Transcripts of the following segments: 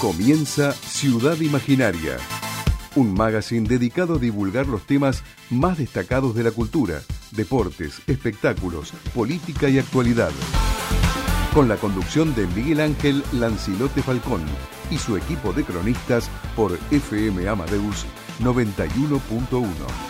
Comienza Ciudad Imaginaria, un magazine dedicado a divulgar los temas más destacados de la cultura, deportes, espectáculos, política y actualidad. Con la conducción de Miguel Ángel Lancilote Falcón y su equipo de cronistas por FM Amadeus 91.1.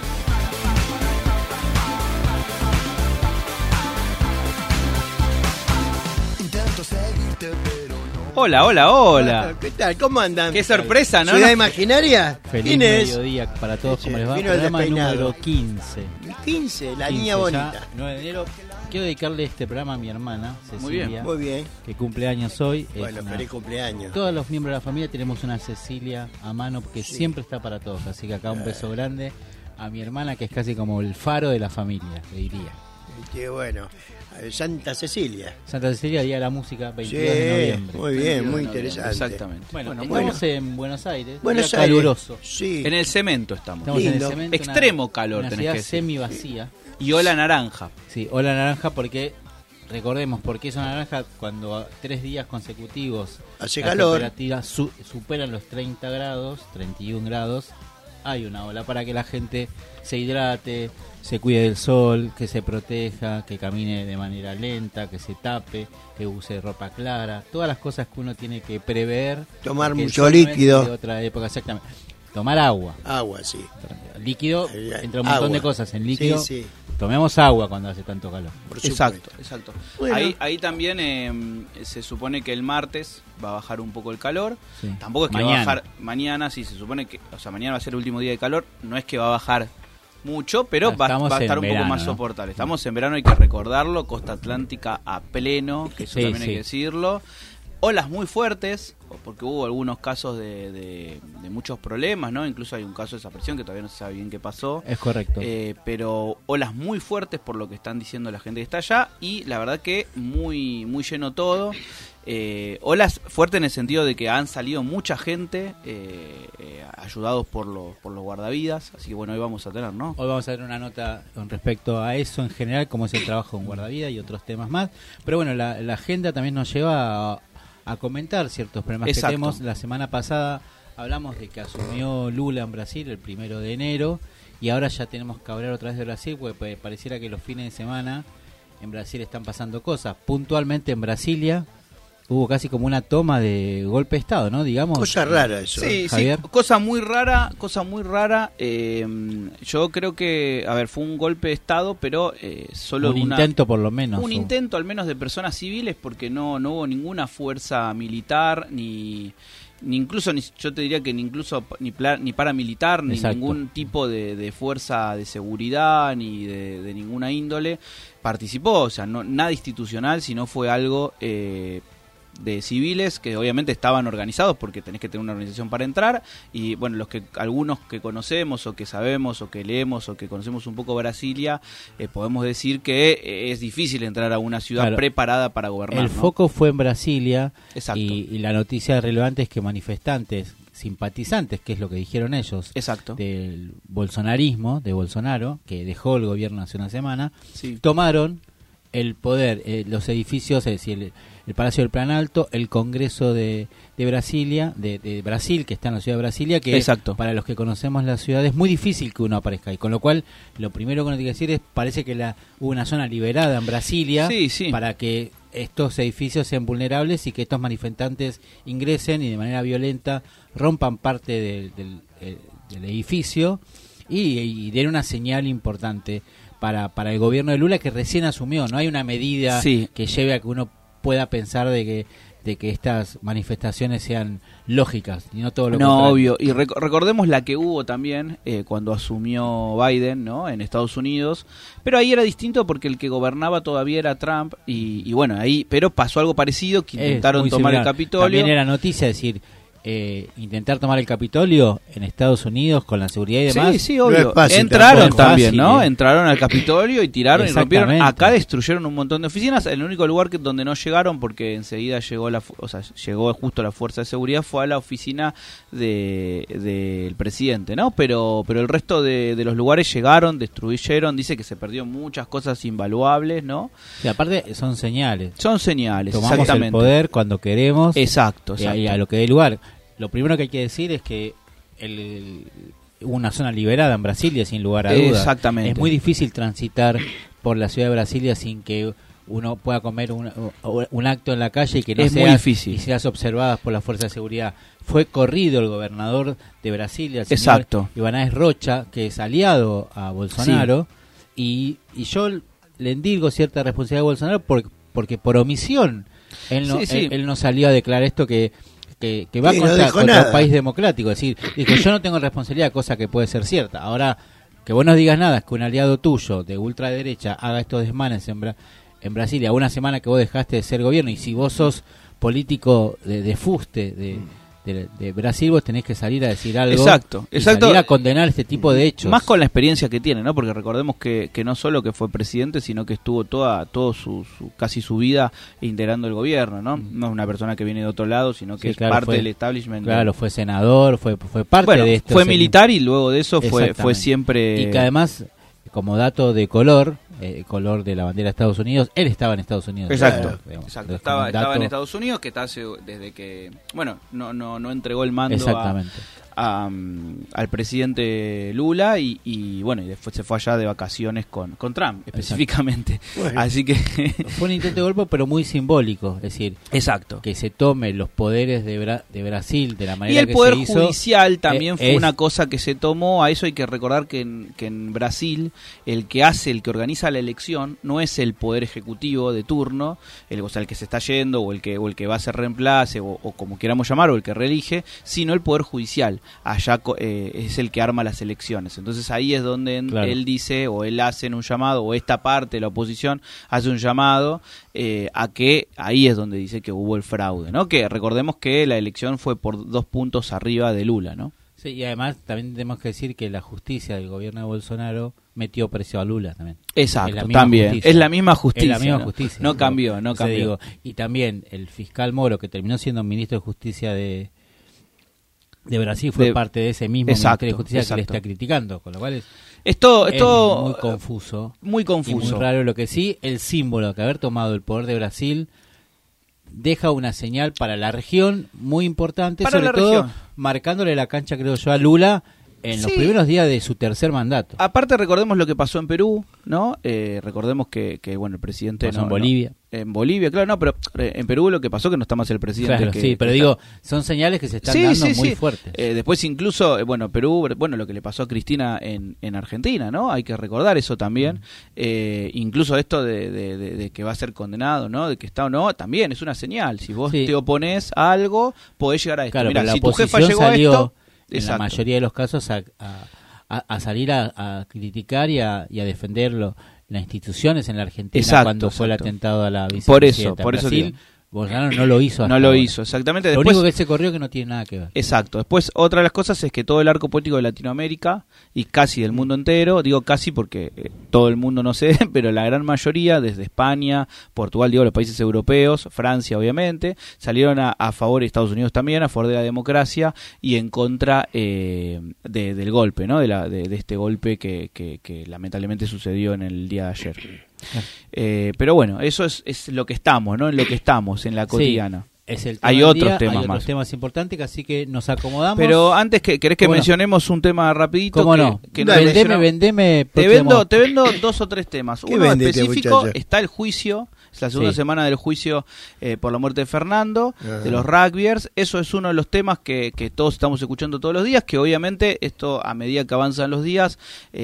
Hola, hola, hola. ¿Qué tal? ¿Cómo andan? Qué sorpresa, ¿no? ¿Ciudad Imaginaria? Feliz mediodía para todos, ¿cómo les va? Vino el Programa despeinado. número 15. El 15, la 15, niña bonita. ya, 9 de enero. Quiero dedicarle este programa a mi hermana, Cecilia. Muy bien. Que cumple años hoy. Bueno, feliz cumpleaños. Todos los miembros de la familia tenemos una Cecilia a mano que siempre está para todos. Así que acá un beso grande a mi hermana, que es casi como el faro de la familia, le diría. Qué bueno. Santa Cecilia. Santa Cecilia, Día de la Música, 22 de noviembre. Muy bien, muy interesante. Exactamente. Bueno, Bueno, estamos en Buenos Aires. Buenos día Aires. caluroso. Sí. En el cemento estamos. Estamos en Lindo. el cemento, Extremo calor, una tenés ciudad que decir. semi vacía. Y hola naranja. Sí, hola naranja porque, recordemos, porque es una naranja cuando 3 días consecutivos Hace la calor. temperatura superan los 30 grados, 31 grados, hay una ola para que la gente se hidrate, se cuide del sol, que se proteja, que camine de manera lenta, que se tape, que use ropa clara, todas las cosas que uno tiene que prever. Tomar porque el mucho sol no es líquido. de otra época, exactamente. Tomar agua. Agua, sí. Líquido, entre un montón Agua. de cosas. En líquido, Sí. tomemos agua cuando hace tanto calor. Por supuesto. Exacto. Bueno. Ahí también se supone que el martes va a bajar un poco el calor. Sí. Tampoco es que va Mañana. a bajar mañana, sí, se supone que, o sea, mañana va a ser el último día de calor. No es que va a bajar mucho, pero va Estamos a estar en un poco verano, más ¿no? soportable. Estamos en verano, hay que recordarlo, costa atlántica a pleno, que eso Sí, también hay sí. que decirlo. Olas muy fuertes, porque hubo algunos casos de muchos problemas, ¿no? Incluso hay un caso de desaparición que todavía no se sabe bien qué pasó. Es correcto. Pero olas muy fuertes por lo que están diciendo la gente que está allá, y la verdad que muy, muy lleno todo. Olas fuertes en el sentido de que han salido mucha gente ayudados por los guardavidas, así que bueno, hoy vamos a tener, ¿no? Hoy vamos a ver una nota con respecto a eso en general, cómo es el trabajo en guardavidas y otros temas más. Pero bueno, la agenda también nos lleva a comentar ciertos problemas Exacto. que tenemos. La semana pasada hablamos de que asumió Lula en Brasil el 1 de enero y ahora ya tenemos que hablar otra vez de Brasil porque pareciera que los fines de semana en Brasil están pasando cosas. Puntualmente en Brasilia hubo casi como una toma de golpe de Estado, ¿no? Digamos. Cosa rara eso. Sí, Javier. sí, cosa muy rara. Yo creo que, a ver, fue un golpe de Estado, pero solo un intento por lo menos. un intento al menos de personas civiles, porque no hubo ninguna fuerza militar, ni incluso, yo te diría que ni paramilitar, ni Exacto. ningún tipo de fuerza de seguridad, ni de ninguna índole participó. O sea, nada institucional, sino fue algo de civiles que obviamente estaban organizados, porque tenés que tener una organización para entrar. Y bueno, algunos que conocemos o que sabemos o que leemos o que conocemos un poco Brasilia, podemos decir que es difícil entrar a una ciudad Claro. preparada para gobernar, El ¿no? foco fue en Brasilia. Exacto. Y la noticia relevante es que manifestantes, simpatizantes, que es lo que dijeron ellos, Exacto. del bolsonarismo, de Bolsonaro, que dejó el gobierno hace una semana, Sí. tomaron el poder, los edificios, es decir, el Palacio del Planalto, el Congreso de Brasilia, de Brasil, que está en la ciudad de Brasilia, que Exacto. para los que conocemos la ciudad es muy difícil que uno aparezca ahí, con lo cual lo primero que uno tiene que decir es, parece que hubo una zona liberada en Brasilia Sí. para que estos edificios sean vulnerables y que estos manifestantes ingresen y de manera violenta rompan parte del edificio y den una señal importante para el gobierno de Lula, que recién asumió. No hay una medida Sí. que lleve a que uno pueda pensar de que estas manifestaciones sean lógicas y no todo lo No, contrario. obvio. Y recordemos la que hubo también cuando asumió Biden, ¿no? En Estados Unidos. Pero ahí era distinto porque el que gobernaba todavía era Trump. Y bueno, ahí, pero pasó algo parecido, que Es intentaron muy tomar el similar. Capitolio. También era noticia decir, intentar tomar el Capitolio en Estados Unidos con la seguridad y demás. Sí, No obvio. es fácil Entraron tampoco. también, Fácil, ¿no? Entraron al Capitolio y tiraron y rompieron. Exactamente. Acá destruyeron un montón de oficinas. El único lugar donde no llegaron, porque enseguida llegó llegó justo la fuerza de seguridad, fue a la oficina del presidente, ¿no? Pero el resto de los lugares llegaron, destruyeron. Dice que se perdió muchas cosas invaluables, ¿no? Y aparte son señales. Son señales, Tomamos exactamente. el poder cuando queremos Exacto, y a exacto. lo que dé lugar. lo primero que hay que decir es que una zona liberada en Brasilia, sin lugar a dudas. Exactamente. Es muy difícil transitar por la ciudad de Brasilia sin que uno pueda comer un acto en la calle y que no es sea muy difícil. y seas observadas por las fuerzas de seguridad. Fue corrido el gobernador de Brasilia, el señor Exacto. Ibanez Rocha, que es aliado a Bolsonaro, y yo le endilgo cierta responsabilidad a Bolsonaro porque por omisión él no salió a declarar esto que va contra un país democrático. Es decir, dijo, yo no tengo responsabilidad, cosa que puede ser cierta. Ahora, que vos no digas nada, es que un aliado tuyo de ultraderecha haga estos desmanes en Brasilia, una semana que vos dejaste de ser gobierno, y si vos sos político de fuste de Brasil, vos tenés que salir a decir algo. Exacto. Salir a condenar este tipo de hechos. Más con la experiencia que tiene, ¿no? Porque recordemos que no solo que fue presidente, sino que estuvo casi su vida integrando el gobierno, ¿no? No es una persona que viene de otro lado, sino que es parte del establishment. Claro, fue senador, fue parte de esto. Fue militar y luego de eso fue siempre... Y que además, como dato de color de la bandera de Estados Unidos, él estaba en Estados Unidos. Exacto, digamos, exacto. Estaba en Estados Unidos, que está desde que, bueno, no entregó el mando al presidente Lula y bueno, y después se fue allá de vacaciones con Trump, específicamente. Bueno. Así que fue un intento de golpe, pero muy simbólico, es decir, exacto, que se tome los poderes de Brasil de la manera que se hizo. Y el poder judicial también fue una cosa que se tomó. A eso hay que recordar que en Brasil el que organiza la elección no es el poder ejecutivo de turno, el que se está yendo o el que va a ser reemplace o como queramos llamar, o el que reelige, sino el poder judicial. Allá es el que arma las elecciones. Entonces ahí es donde él dice, o él hace un llamado, o esta parte de la oposición hace un llamado a que ahí es donde dice que hubo el fraude, ¿no? Que recordemos que la elección fue por 2 puntos arriba de Lula, ¿no? Sí, y además también tenemos que decir que la justicia del gobierno de Bolsonaro metió precio a Lula también. Exacto, también. Es la misma justicia. Es la misma justicia. No cambió. Digo, y también el fiscal Moro, que terminó siendo ministro de Justicia de Brasil, fue parte de ese mismo Ministerio de Justicia que le está criticando, con lo cual es muy confuso. Muy confuso. Y muy raro. Lo que sí, el símbolo que haber tomado el poder de Brasil deja una señal para la región muy importante, sobre todo marcándole la cancha, creo yo, a Lula en los primeros días de su tercer mandato. Aparte, recordemos lo que pasó en Perú, ¿no? Recordemos que bueno, el presidente... en Bolivia. En Bolivia, claro, no, pero en Perú lo que pasó que no está más el presidente. Claro, sí, pero digo, son señales que se están dando muy fuertes. Después incluso, Perú, lo que le pasó a Cristina en Argentina, ¿no? Hay que recordar eso también. Incluso esto de que va a ser condenado, ¿no? De que está o no, también es una señal. Si vos te opones a algo, podés llegar a esto. Claro, mirá, si tu jefa llegó a esto... En la mayoría de los casos a salir a criticar y a defenderlo las instituciones en la Argentina cuando fue el atentado a la vicepresidenta. Por eso Brasil, Bolsonaro no lo hizo. No lo hizo, exactamente. Lo único que se corrió que no tiene nada que ver. Exacto. Después, otra de las cosas es que todo el arco político de Latinoamérica y casi del mundo entero, digo casi porque todo el mundo no sé, pero la gran mayoría, desde España, Portugal, digo los países europeos, Francia obviamente, salieron a favor, y Estados Unidos también, a favor de la democracia y en contra del golpe, ¿no? De este golpe que lamentablemente sucedió en el día de ayer. Pero bueno, eso es lo que estamos, ¿no? En lo que estamos, en la cotidiana. Es el tema hay otros temas hay más. otros temas importantes, así que nos acomodamos. Pero antes, ¿querés que mencionemos un tema rapidito? ¿Cómo no? Vendeme. Te vendo 2 o 3 temas. Uno específico, está el juicio. Es la segunda semana del juicio por la muerte de Fernando, de los rugbyers. Eso es uno de los temas que todos estamos escuchando todos los días, que obviamente esto a medida que avanzan los días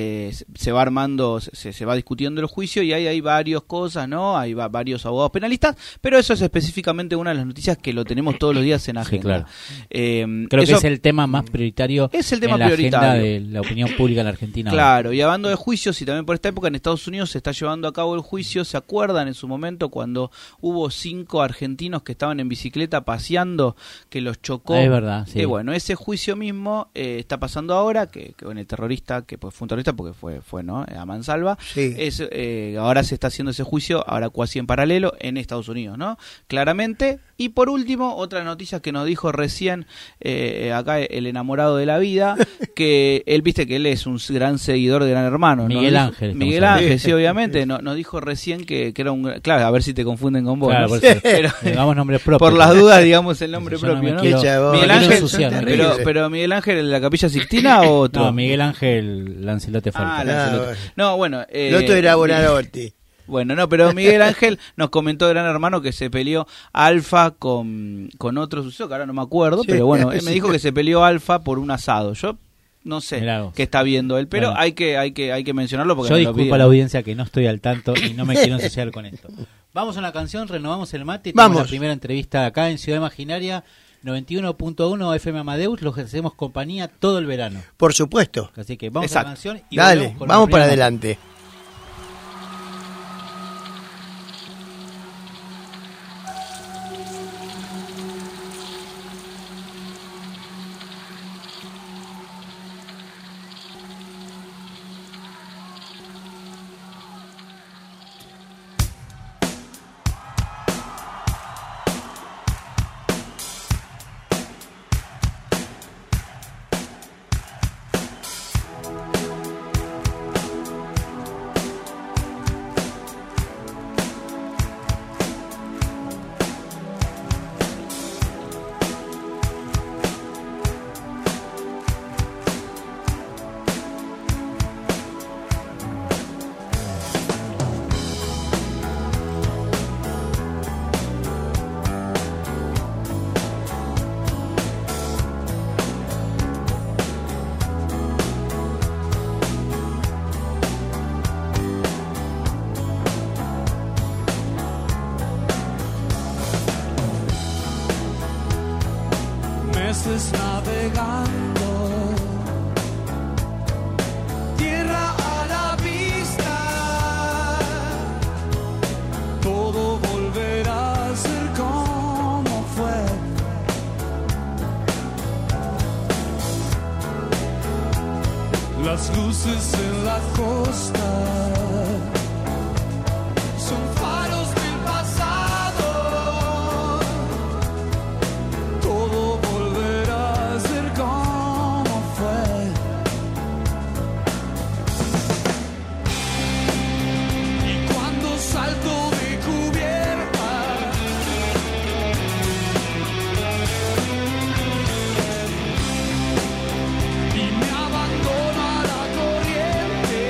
se va armando, se va discutiendo el juicio y hay varias cosas, ¿no? Hay varios abogados penalistas, pero eso es específicamente una de las noticias que lo tenemos todos los días en agenda. Sí, claro. Creo que es el tema más prioritario en la agenda de la opinión pública en la Argentina. Claro, y hablando de juicios, y también por esta época en Estados Unidos se está llevando a cabo el juicio. ¿Se acuerdan en su momento cuando hubo 5 argentinos que estaban en bicicleta paseando, que los chocó? Es verdad, sí. Bueno, ese juicio mismo está pasando ahora, que el terrorista, que pues fue un terrorista porque fue ¿no? A mansalva, ahora se está haciendo ese juicio, ahora casi en paralelo, en Estados Unidos, ¿no? Claramente, Y por último, otra noticia que nos dijo recién acá el enamorado de la vida, que él, viste que él es un gran seguidor de Gran Hermano. Miguel Ángel. Miguel Ángel, sí, obviamente. Nos dijo recién que era un... Claro, a ver si te confunden con vos. Claro, ¿no? Pero, digamos nombres propios. Por las dudas, digamos el nombre Yo no propio, me ¿no? quiero- Miguel no Ángel, quiero ensuciar, pero Miguel Ángel en la Capilla Sixtina o otro. No, Miguel Ángel Lancelote Falcón. Lancelotti. No, bueno. El otro era Bonarotti. Bueno, no, pero Miguel Ángel nos comentó Gran Hermano que se peleó Alfa con otro suceso, que ahora no me acuerdo, Sí, pero bueno, él sí. me dijo que se peleó Alfa por un asado. Yo no sé Mirá vos. qué está viendo él, pero Bueno. hay que mencionarlo porque Yo me lo disculpo a pidieron. la audiencia que no estoy al tanto y no me quiero ensuciar con esto. Vamos a una canción, renovamos el mate y tenemos Vamos. la primera entrevista acá en Ciudad Imaginaria, 91.1 FM Amadeus, los hacemos compañía todo el verano. Por supuesto. Así que vamos Exacto. a la canción y Dale, volvemos con vamos la para primera. adelante. Meses navegando, tierra a la vista, todo volverá a ser como fue. Las luces en la costa son faros del pasado. Todo volverá a ser como fue. Y cuando salto de cubierta, y me abandono a la corriente,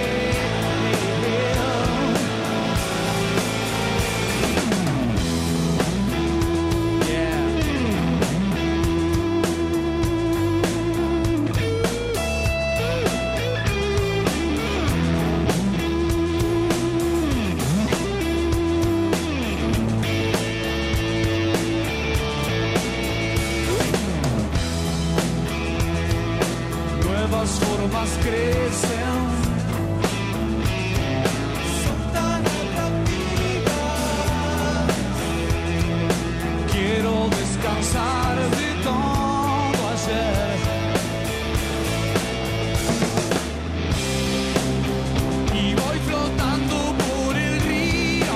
nuevas formas crecen, son tan atractivas. Quiero descansar de todo ayer y voy flotando por el río.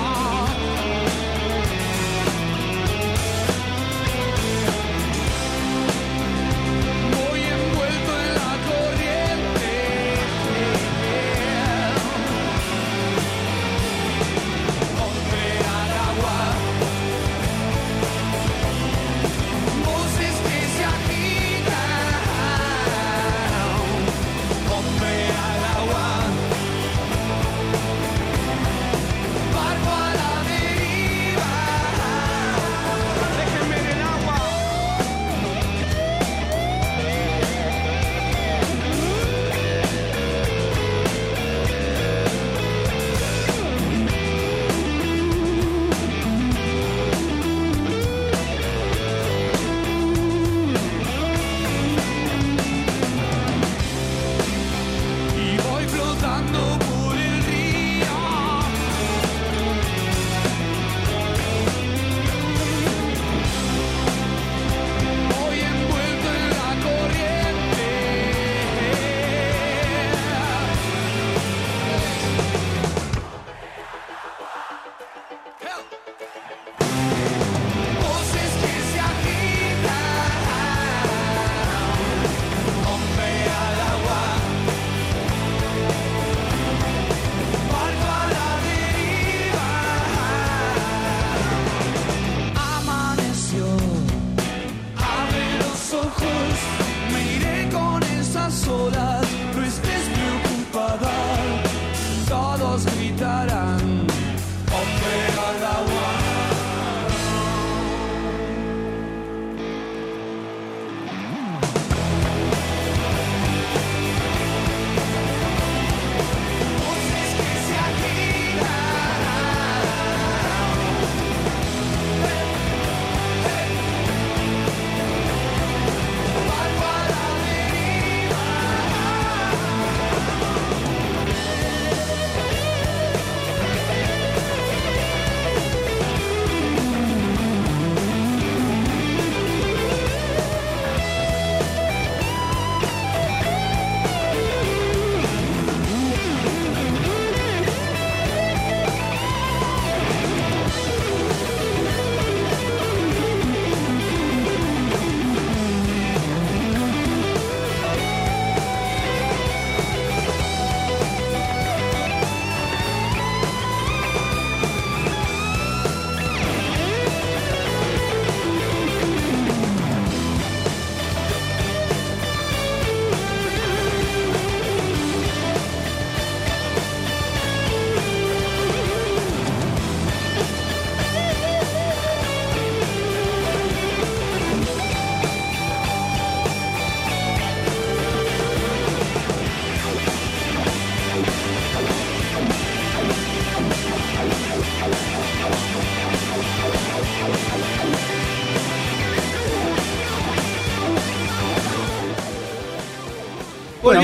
Voy envuelto en la corriente, golpea el agua,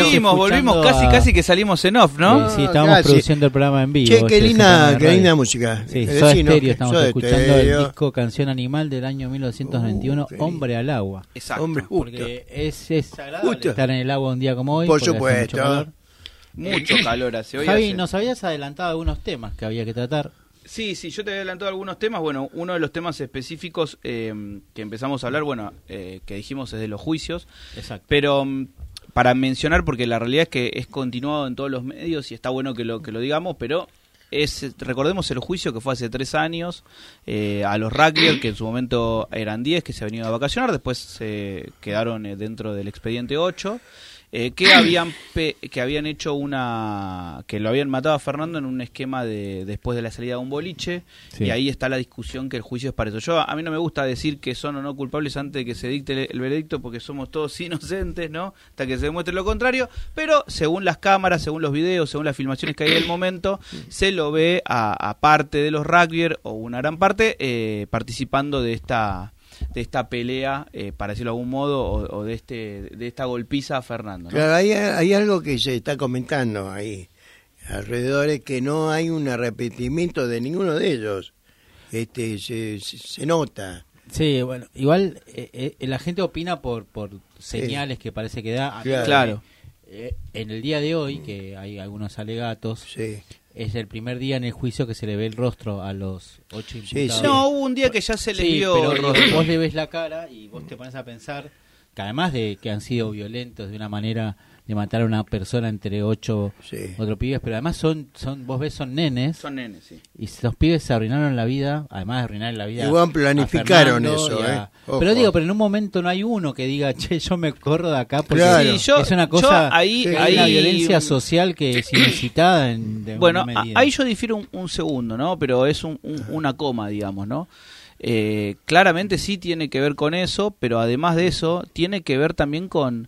Volvimos casi que salimos en off, ¿no? Sí, estábamos casi. produciendo el programa en vivo. Che, qué linda música. Sí, Decinos, Soda Stereo, estamos Soda escuchando Stereo. el disco Canción Animal del año 1991, qué Hombre al Agua. Exacto. Hombre, justo. Porque es agradable Justo. estar en el agua un día como hoy. Por porque hace supuesto. mucho calor. Mucho calor hace hoy. Javi, nos habías adelantado algunos temas que había que tratar. Sí, yo te había adelantado algunos temas. Bueno, uno de los temas específicos que empezamos a hablar, que dijimos es de los juicios. Exacto. Pero para mencionar, porque la realidad es que es continuado en todos los medios y está bueno que lo digamos, pero recordemos el juicio que fue hace 3 años a los rugbyers, que en su momento eran 10 que se habían ido a vacacionar, después se quedaron dentro del expediente 8. Que habían hecho que lo habían matado a Fernando en un esquema después de la salida de un boliche. Sí. Y ahí está la discusión que el juicio es para eso. A mí no me gusta decir que son o no culpables antes de que se dicte el veredicto, porque somos todos inocentes, ¿no? Hasta que se demuestre lo contrario, pero según las cámaras, según los videos, según las filmaciones que hay del momento, se lo ve a parte de los rugbyers, o una gran parte, participando de esta pelea, para decirlo de algún modo, o de esta golpiza a Fernando, ¿no? Claro, hay algo que se está comentando ahí alrededor, es que no hay un arrepentimiento de ninguno de ellos. Se nota. Sí, bueno, igual la gente opina por señales que parece que da. Claro. En el día de hoy, que hay algunos alegatos, Sí. es el primer día en el juicio que se le ve el rostro a los 8 imputados. sí. No, hubo un día que ya se le vio pero rostro. vos le ves la cara y vos te pones a pensar que además de que han sido violentos de una manera de matar a una persona entre 8 Sí. otros pibes, pero además vos ves son nenes, Son nenes, sí. y esos pibes se arruinaron la vida, además de arruinar la vida. Igual planificaron a Fernando eso, y a- Ojo. pero en un momento no hay uno que diga, che, yo me corro de acá porque Claro. Sí, es una cosa, ahí, hay una violencia social que es inusitada de Bueno, alguna medida. ahí yo difiero un segundo, ¿no? Pero es una coma, digamos, ¿no? Claramente sí tiene que ver con eso, pero además de eso tiene que ver también con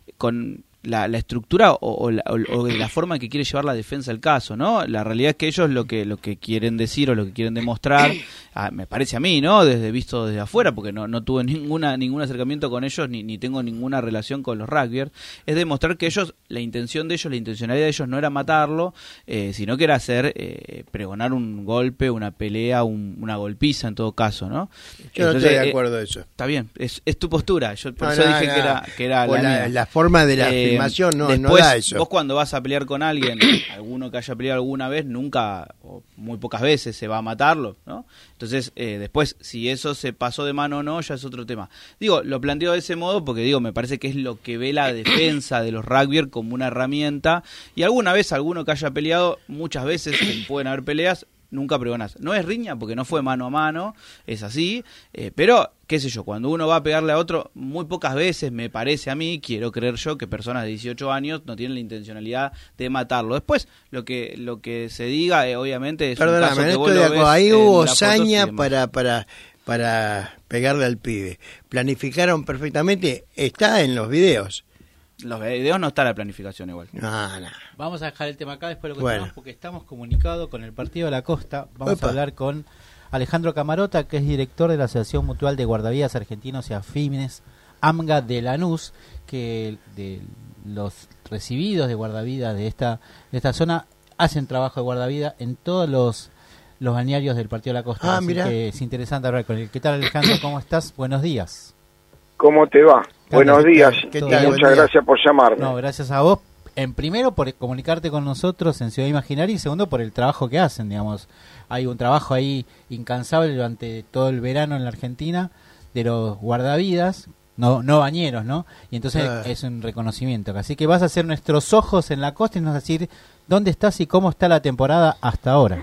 la estructura o la forma en que quiere llevar la defensa del caso, ¿no? La realidad es que ellos lo que quieren decir o lo que quieren demostrar, me parece a mí, ¿no? Visto desde afuera, porque no tuve ningún acercamiento con ellos, ni tengo ninguna relación con los rugbyers, es demostrar que la intencionalidad de ellos no era matarlo, sino que era pregonar un golpe, una pelea, una golpiza en todo caso, ¿no? Yo no Entonces, estoy de acuerdo de eso. Está bien, es tu postura. Yo por No, eso no, dije no. que era O la mía. la forma de la filmación no después, da eso. Vos cuando vas a pelear con alguien, alguno que haya peleado alguna vez, nunca o muy pocas veces se va a matarlo, ¿no? Entonces, después, si eso se pasó de mano o no, ya es otro tema. Digo, lo planteo de ese modo porque, me parece que es lo que ve la defensa de los rugbyers como una herramienta. Y alguna vez, alguno que haya peleado, muchas veces pueden haber peleas, nunca pregonás. No es riña porque no fue mano a mano, es así, pero, qué sé yo, cuando uno va a pegarle a otro, muy pocas veces, me parece a mí, quiero creer yo, que personas de 18 años no tienen la intencionalidad de matarlo. Después, lo que se diga, obviamente, es un caso Perdóname, que vos estoy lo de acuerdo. ves Ahí en hubo las fotos y saña demás. para pegarle al pibe. Planificaron perfectamente, está en los videos. Los videos no está la planificación igual. No. Vamos a dejar el tema acá, después lo Bueno. continuamos porque estamos comunicados con el Partido de la Costa. Vamos Opa. a hablar con Alejandro Camarota, que es director de la Asociación Mutual de Guardavidas Argentinos y Afines, AMGA de Lanús, que de los recibidos de guardavidas de esta zona hacen trabajo de guardavidas en todos los balnearios del Partido de la Costa. Así Mirá. que es interesante hablar con él. ¿Qué tal, Alejandro? ¿Cómo estás? Buenos días. ¿Cómo te va? Buenos días. ¿Qué Todo tal? bien. Buen Muchas día. gracias por llamarme. No, gracias a vos. En primero por comunicarte con nosotros en Ciudad Imaginaria y segundo por el trabajo que hacen, digamos. Hay un trabajo ahí incansable durante todo el verano en la Argentina de los guardavidas, no bañeros, ¿no? Y entonces es un reconocimiento. Así que vas a ser nuestros ojos en la costa y nos vas a decir dónde estás y cómo está la temporada hasta ahora.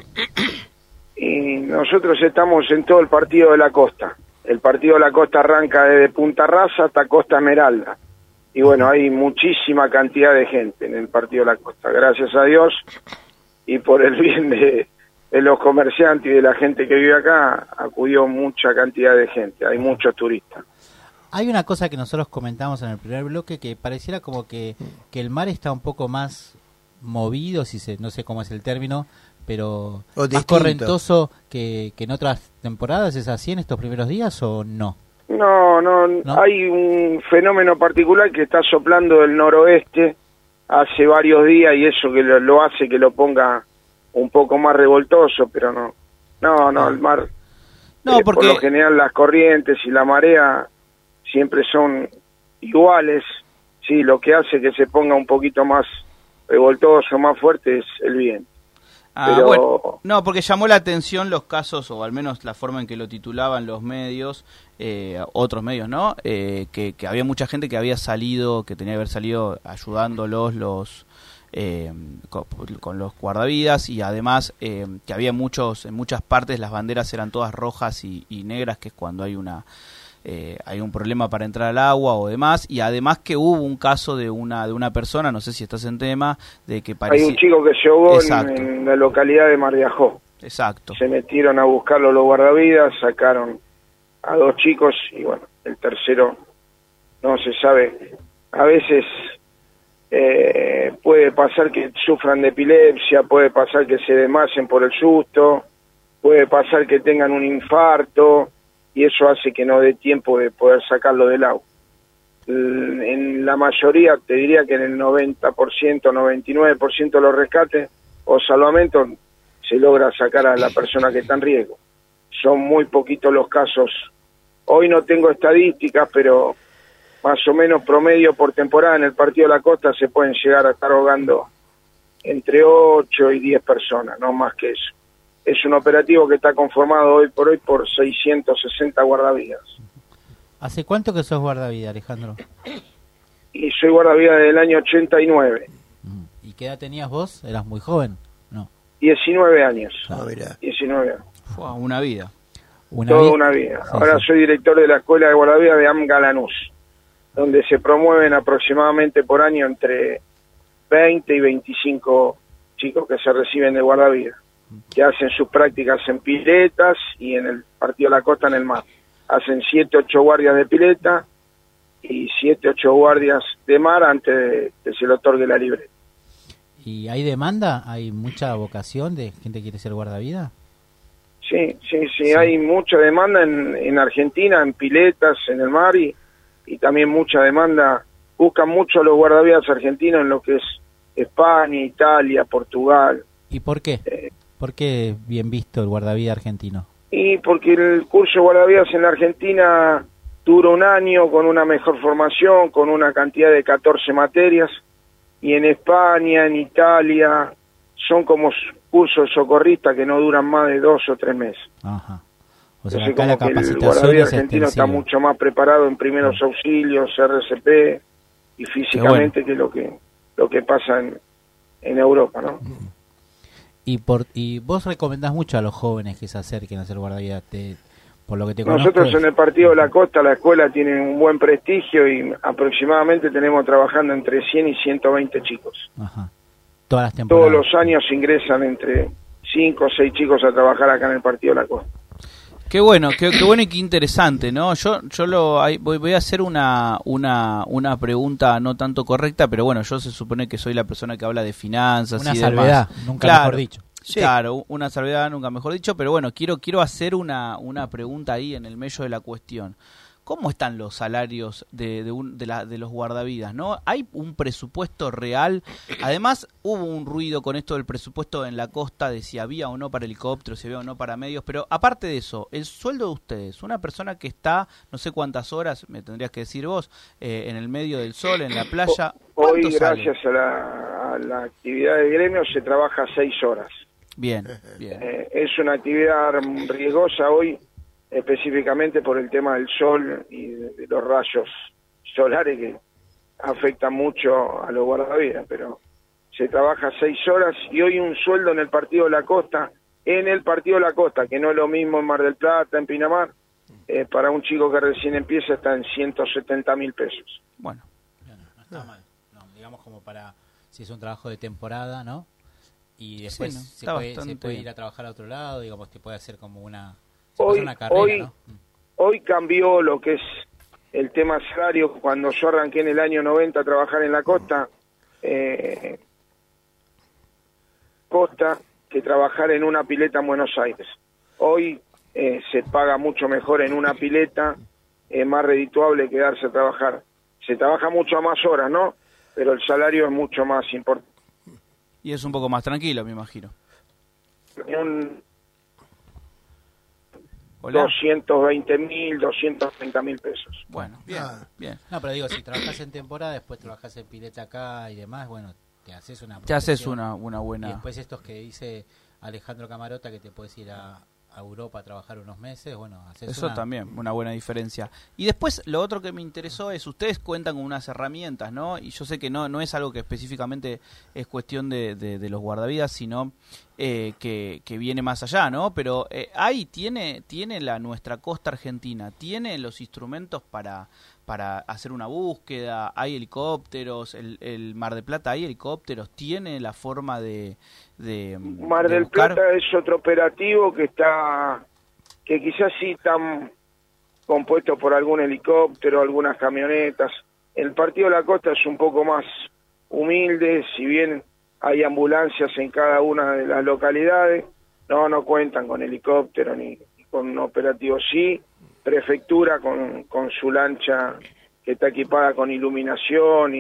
Y nosotros estamos en todo el Partido de la Costa. El Partido de la Costa arranca desde Punta Rasa hasta Costa Esmeralda. Y bueno, hay muchísima cantidad de gente en el Partido de la Costa. Gracias a Dios y por el bien de los comerciantes y de la gente que vive acá, acudió mucha cantidad de gente. Hay muchos turistas. Hay una cosa que nosotros comentamos en el primer bloque que pareciera como que el mar está un poco más movido, no sé cómo es el término, pero O más distinto. correntoso que en otras temporadas. ¿Es así en estos primeros días o no? No, ¿No? hay un fenómeno particular que está soplando del noroeste hace varios días y eso que lo hace que lo ponga un poco más revoltoso, pero no, el mar, No, porque por lo general las corrientes y la marea siempre son iguales. Sí, lo que hace que se ponga un poquito más revoltoso, más fuerte es el viento. Pero... bueno, no, porque llamó la atención los casos, o al menos la forma en que lo titulaban los medios, otros medios, ¿no? Que había mucha gente que había salido, que tenía que haber salido ayudándolos con los guardavidas, y además que había en muchas partes las banderas eran todas rojas y negras, que es cuando hay un problema para entrar al agua o demás, y además que hubo un caso de una persona, no sé si estás en tema, de que parecía... Hay un chico que se ahogó en la localidad de Mar de Ajó. Exacto. Se metieron a buscarlo los guardavidas, sacaron a 2 chicos y bueno, el tercero no se sabe. A veces puede pasar que sufran de epilepsia, puede pasar que se desmayen por el susto, puede pasar que tengan un infarto, y eso hace que no dé tiempo de poder sacarlo del agua. En la mayoría, te diría que en el 90%, 99% de los rescates o salvamentos se logra sacar a la persona que está en riesgo. Son muy poquitos los casos. Hoy no tengo estadísticas, pero más o menos promedio por temporada en el Partido de la Costa se pueden llegar a estar ahogando entre 8 y 10 personas, no más que eso. Es un operativo que está conformado hoy por 660 guardavidas. ¿Hace cuánto que sos guardavidas, Alejandro? Y soy guardavidas desde el año 89. ¿Y qué edad tenías vos? ¿Eras muy joven? No. 19 años. Ah, mirá. 19 años. Fue una vida. Toda una vida. Sí, Ahora sí. soy director de la Escuela de Guardavidas de AMGA Lanús, donde se promueven aproximadamente por año entre 20 y 25 chicos que se reciben de guardavidas, que hacen sus prácticas en piletas y en el Partido de la Costa en el mar. Hacen 7, 8 guardias de pileta y 7, 8 guardias de mar antes de que se le otorgue la libreta. ¿Y hay demanda? ¿Hay mucha vocación de gente que quiere ser guardavidas? Sí, hay mucha demanda en Argentina, en piletas, en el mar, y también mucha demanda. Buscan mucho a los guardavidas argentinos en lo que es España, Italia, Portugal. ¿Y por qué? ¿Por qué bien visto el guardavidas argentino? Y porque el curso de guardavidas en la Argentina dura un año con una mejor formación, con una cantidad de 14 materias, y en España, en Italia, son como cursos socorristas que no duran más de 2 o 3 meses. Ajá. O sea, Entonces, acá la como que el capacitación guardavidas es argentino está extensiva. mucho más preparado en primeros auxilios, RCP y físicamente que lo que pasa en Europa, ¿no? Y vos recomendás mucho a los jóvenes que se acerquen a ser guardavidas, por lo que te conozco. Nosotros en el Partido de la Costa, la escuela tiene un buen prestigio y aproximadamente tenemos trabajando entre 100 y 120 chicos. Ajá. Todas las temporadas. Todos los años ingresan entre 5 o 6 chicos a trabajar acá en el Partido de la Costa. Qué bueno y qué interesante, ¿no? Voy a hacer una pregunta no tanto correcta, pero bueno, yo se supone que soy la persona que habla de finanzas Una y salvedad, demás. nunca Claro, mejor dicho. Sí. Claro, una salvedad nunca mejor dicho, pero bueno, quiero hacer una pregunta ahí en el medio de la cuestión. ¿Cómo están los salarios de los guardavidas, no? ¿Hay un presupuesto real? Además, hubo un ruido con esto del presupuesto en la costa, de si había o no para helicópteros, si había o no para medios, pero aparte de eso, el sueldo de ustedes, una persona que está, no sé cuántas horas, me tendrías que decir vos, en el medio del sol, en la playa, Hoy, ¿cuánto sale? gracias a la actividad de gremio, se trabaja 6 horas. Bien. Es una actividad riesgosa hoy, específicamente por el tema del sol y de los rayos solares que afectan mucho a los guardavidas, pero se trabaja 6 horas y hoy un sueldo en el Partido de la Costa, que no es lo mismo en Mar del Plata, en Pinamar, para un chico que recién empieza está en 170.000 pesos. Bueno. No está mal. No, digamos como para, si es un trabajo de temporada, ¿no? Y después Sí, ¿no? se puede ir a trabajar a otro lado, digamos, te puede hacer como una carrera, ¿no? Hoy cambió lo que es el tema salario. Cuando yo arranqué en el año 90 a trabajar en la costa, que trabajar en una pileta en Buenos Aires. Hoy se paga mucho mejor en una pileta, es más redituable quedarse a trabajar. Se trabaja mucho a más horas, ¿no? pero el salario es mucho más importante. Y es un poco más tranquilo, me imagino. Hola. 220.000, 230.000 pesos. Bueno, bien, bien. No, pero digo, si trabajas en temporada, después trabajas en pileta acá y demás, bueno, te haces una Te haces protección. una buena... Y después estos que dice Alejandro Camarota, que te puedes ir a Europa a trabajar unos meses, bueno, haces Eso una... también, una buena diferencia. Y después, lo otro que me interesó es, ustedes cuentan con unas herramientas, ¿no? Y yo sé que no es algo que específicamente es cuestión de los guardavidas, sino que viene más allá, ¿no? Pero ahí tiene nuestra costa argentina, tiene los instrumentos para hacer una búsqueda, hay helicópteros, el Mar de Plata hay helicópteros, tiene la forma de Mar del buscar... Plata es otro operativo que quizás sí están compuestos por algún helicóptero, algunas camionetas. El partido de la costa es un poco más humilde, si bien hay ambulancias en cada una de las localidades, no cuentan con helicóptero ni con un operativo. Sí, prefectura con su lancha que está equipada con iluminación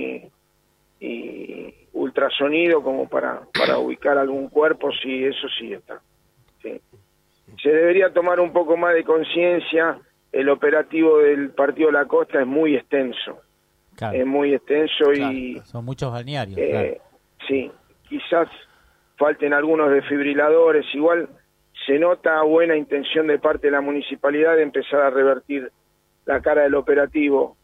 y ultrasonido como para ubicar algún cuerpo, sí, eso sí está. Sí. Se debería tomar un poco más de conciencia. El operativo del partido de la costa es muy extenso. Claro. Es muy extenso Claro, y son muchos balnearios. Claro. sí, quizás falten algunos desfibriladores. Igual se nota buena intención de parte de la municipalidad de empezar a revertir la cara del operativo,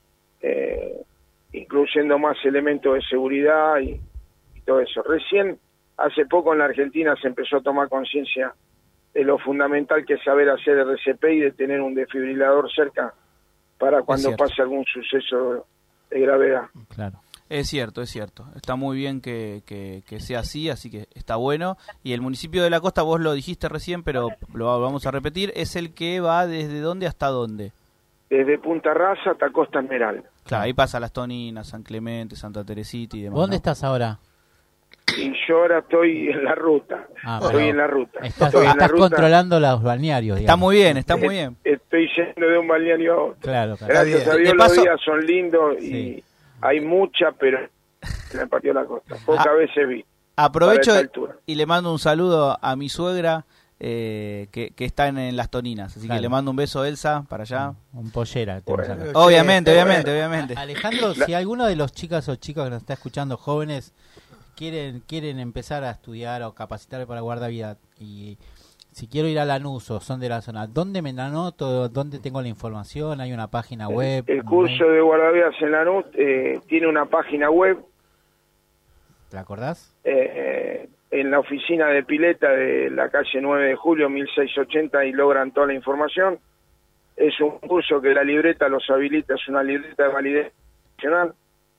incluyendo más elementos de seguridad y todo eso. Recién, hace poco en la Argentina se empezó a tomar conciencia de lo fundamental que es saber hacer RCP y de tener un desfibrilador cerca para cuando pase algún suceso de gravedad. Claro. Es cierto. Está muy bien que sea así que está bueno. Y el municipio de la costa, vos lo dijiste recién, pero lo vamos a repetir, es el que va desde dónde hasta dónde. Desde Punta Rasa hasta Costa Esmeralda. Claro, ahí pasa Las Toninas, San Clemente, Santa Teresita y demás. ¿Dónde ¿no? estás ahora? Y yo ahora estoy en la ruta. Estoy en la ruta. Estás Estoy en la ruta. controlando los balnearios. Está digamos. muy bien, está muy bien. Estoy yendo de un balneario a otro. Claro. Gracias a De Dios paso- los días son lindos y Sí. hay mucha, pero en el patio de la costa. Pocas veces vi. Aprovecho para esta altura. y le mando un saludo a mi suegra que está en Las Toninas. Así Claro. que le mando un beso, Elsa, para allá. Un pollera. tenemos Bueno. acá. Obviamente. Alejandro, si alguno de los chicas o chicos que nos está escuchando, jóvenes, quieren empezar a estudiar o capacitar para guardavidas y si quiero ir a Lanús o son de la zona, ¿dónde me anoto? ¿Dónde tengo la información? ¿Hay una página web? El curso de guardavidas en Lanús tiene una página web. ¿Te acordás? En la oficina de pileta de la calle 9 de julio 1680 y logran toda la información. Es un curso que la libreta los habilita, es una libreta de validez nacional.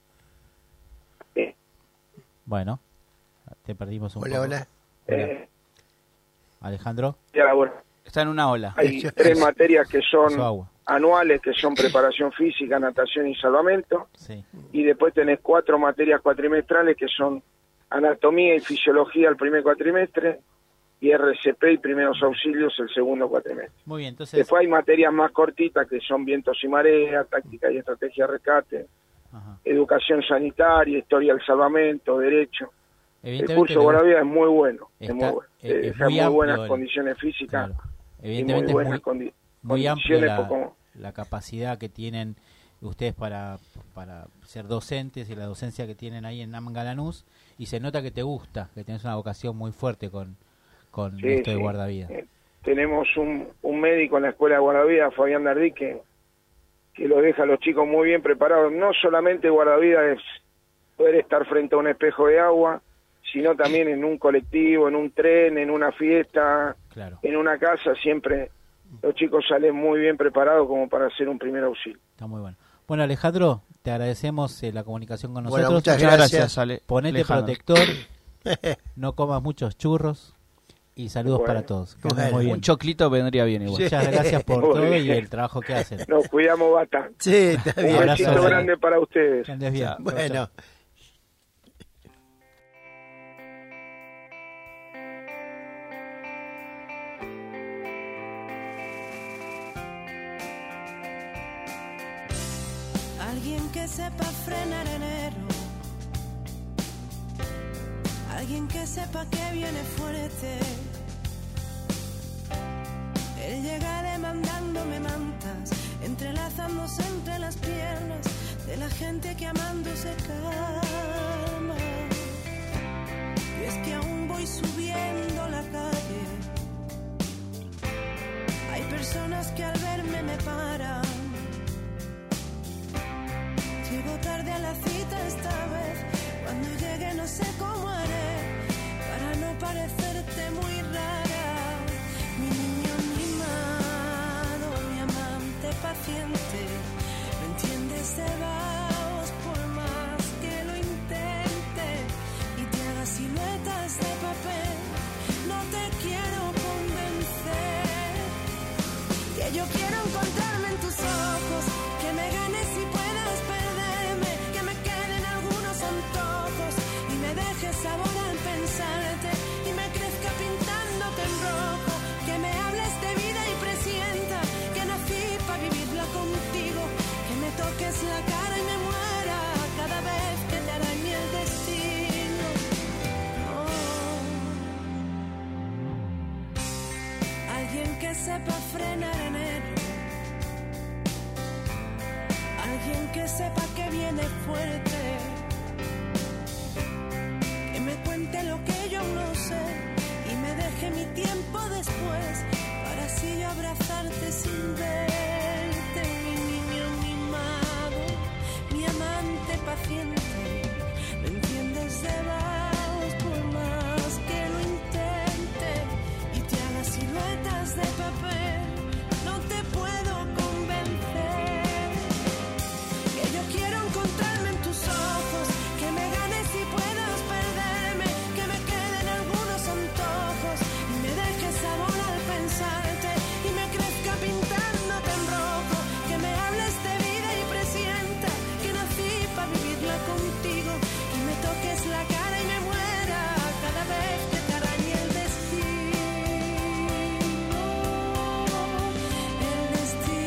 Bueno, te perdimos un Hola, poco. hola. Alejandro, Ya, bueno, Está en una ola. hay 3 materias que su son agua. anuales, que son preparación física, natación y salvamento, Sí. y después tenés 4 materias cuatrimestrales que son anatomía y fisiología el primer cuatrimestre y RCP y primeros auxilios el segundo cuatrimestre. Muy bien, entonces... Después hay materias más cortitas que son vientos y mareas, táctica y estrategia de rescate, Ajá. educación sanitaria, historia del salvamento, derecho. El Evidentemente, curso de guardavidas es muy bueno, Está- es muy bueno. es Deja muy muy amplio buenas el- condiciones físicas claro. y muy Evidentemente buenas es muy amplio condiciones como... la capacidad que tienen ustedes para ser docentes y la docencia que tienen ahí en Lanús, y se nota que te gusta, que tienes una vocación muy fuerte con Sí, esto de sí. guardavidas. Tenemos un médico en la escuela de guardavidas, Fabián Dardí, que lo deja a los chicos muy bien preparados. No solamente guardavidas es poder estar frente a un espejo de agua, sino también en un colectivo, en un tren, en una fiesta, Claro, en una casa. Siempre los chicos salen muy bien preparados como para hacer un primer auxilio. está muy bueno. Bueno, Alejandro, te agradecemos la comunicación con Bueno, nosotros. muchas gracias. Ponete Alejandro. protector, no comas muchos churros y saludos Bueno. para todos. Que anden Bueno. muy bien. Un choclito vendría bien igual. Muchas gracias por Muy todo y bien. el trabajo que hacen. Nos cuidamos bastante. Sí, está Un bien. abrazo besito grande. grande para ustedes. Que andes bien. Chao. Bueno, Alguien que sepa frenar enero alguien que sepa que viene fuerte. Él llega demandándome mantas, entrelazándose entre las piernas de la gente que amando se calma. Y es que aún voy subiendo la calle. Hay personas que al verme me paran. Llego tarde a la cita esta vez. Cuando llegue no sé cómo haré para no parecerte muy rara. Mi niño mimado, mi amante paciente, no entiendes de vagos por más que lo intente y te haga siluetas de papel. No te quiero convencer, que yo quiero encontrarme en tus ojos, que me ganes y puedas perderme, que me queden algunos antojos y me dejes sabor al pensarte y me crezca pintándote en rojo, que me hables de vida y presienta que nací para vivirla contigo, que me toques la cara y me muera cada vez que te arañe el destino. Alguien que sepa frenar enero, alguien que sepa que viene fuerte, que me cuente lo que yo no sé y me deje mi tiempo después para así yo abrazarte sin verte. Mi niño mimado, mi amante paciente, no entiendes de vagos por más que lo intente y te haga siluetas de papel. No te puedo convencer, que yo quiero encontrarme en tus ojos, que me ganes y puedas perderme, que me queden algunos antojos y me dejes sabor al pensarte y me crezca pintándote en rojo, que me hables de vida y presienta que nací para vivirla contigo, que me toques la cara y me muera cada vez que te arañe el destino. El destino.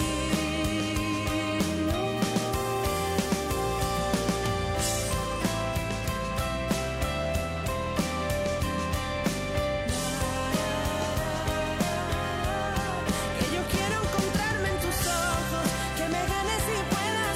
Que yo quiero encontrarme en tus ojos, que me ganes y puedas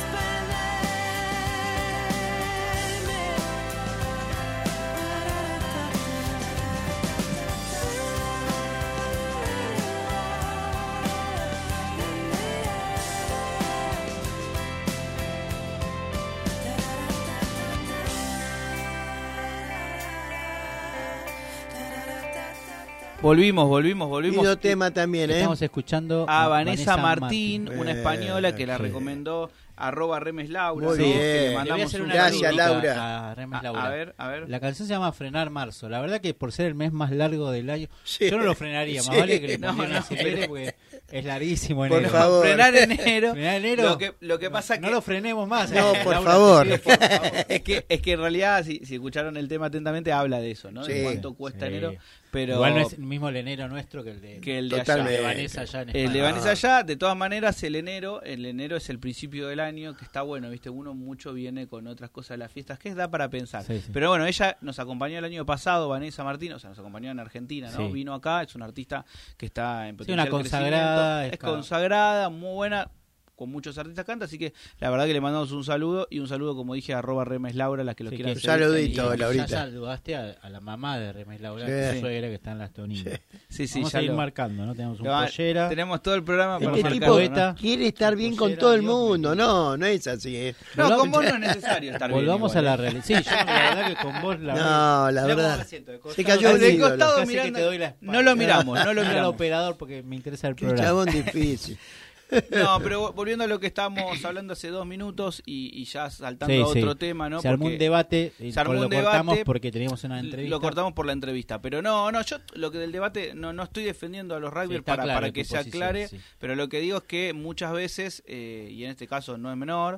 Volvimos. Lindo tema también, ¿eh? Estamos escuchando A Vanessa Martín, Martín. una española que la Sí. recomendó @remeslaura. Muy ¿no? bien. Que le Le Le voy a mandamos hacer un una Gracias, crítica Laura. a Remes Laura. A ver. La canción se llama Frenar Marzo. La verdad que por ser el mes más largo del año, Sí. yo no lo frenaría. Más Sí. vale que le No, pondría una no, acelere porque es larguísimo Por enero. favor. Frenar enero. Frenar enero. Lo que pasa no que lo frenemos más. No, por Laura, favor. te pido, por favor. es que en realidad si escucharon el tema atentamente habla de eso, ¿no? Sí. De cuánto cuesta Sí. enero, pero Igual no es el mismo el enero nuestro que el de, Totalmente. de Vanessa allá en el España. de Vanessa allá, de todas maneras, el enero es el principio del año, que está bueno, ¿viste? Uno mucho viene con otras cosas de las fiestas, que da para pensar. Sí, sí. Pero bueno, ella nos acompañó el año pasado, Vanessa Martín, o sea, nos acompañó en Argentina, ¿no? Sí. Vino acá, es una artista que está en Sí, potencial una consagrada, crecimiento, es consagrada, muy buena, con muchos artistas canta, así que la verdad que le mandamos un saludo, y un saludo, como dije, a @remeslaura, las que lo Sí, quieran que- seguir. saludito, Y Laurita. ya saludaste a la mamá de Remes Laura, Sí. que es su suegra que está en las Toninas. Sí, Vamos ya a ir lo- marcando, ¿no? Tenemos un lo va- pollera. Tenemos todo el programa para Este marcar, tipo ¿no? poeta. quiere estar bien con Pollera, todo el Dios mundo. mío. No es así, ¿eh? No, con vos no es necesario estar bien. Volvamos igual, a la ¿eh? realidad. Sí, yo la verdad que con vos la No, la Mirá cómo verdad. me siento, de costado. Se cayó un Desde el ídolo. costado Casi que mirando, te doy la espalda. no lo miramos. Mira al miramos. operador porque me interesa el Qué programa. chabón difícil. No, pero volviendo a lo que estábamos hablando hace 2 minutos y ya saltando Sí, a otro sí. tema, ¿no? Se armó Porque un debate, se armó lo un debate, cortamos porque teníamos una entrevista. Lo cortamos por la entrevista, pero no, yo lo que del debate no estoy defendiendo a los rugbyers está claro para tu que se posición, aclare, sí. pero lo que digo es que muchas veces, y en este caso no es menor,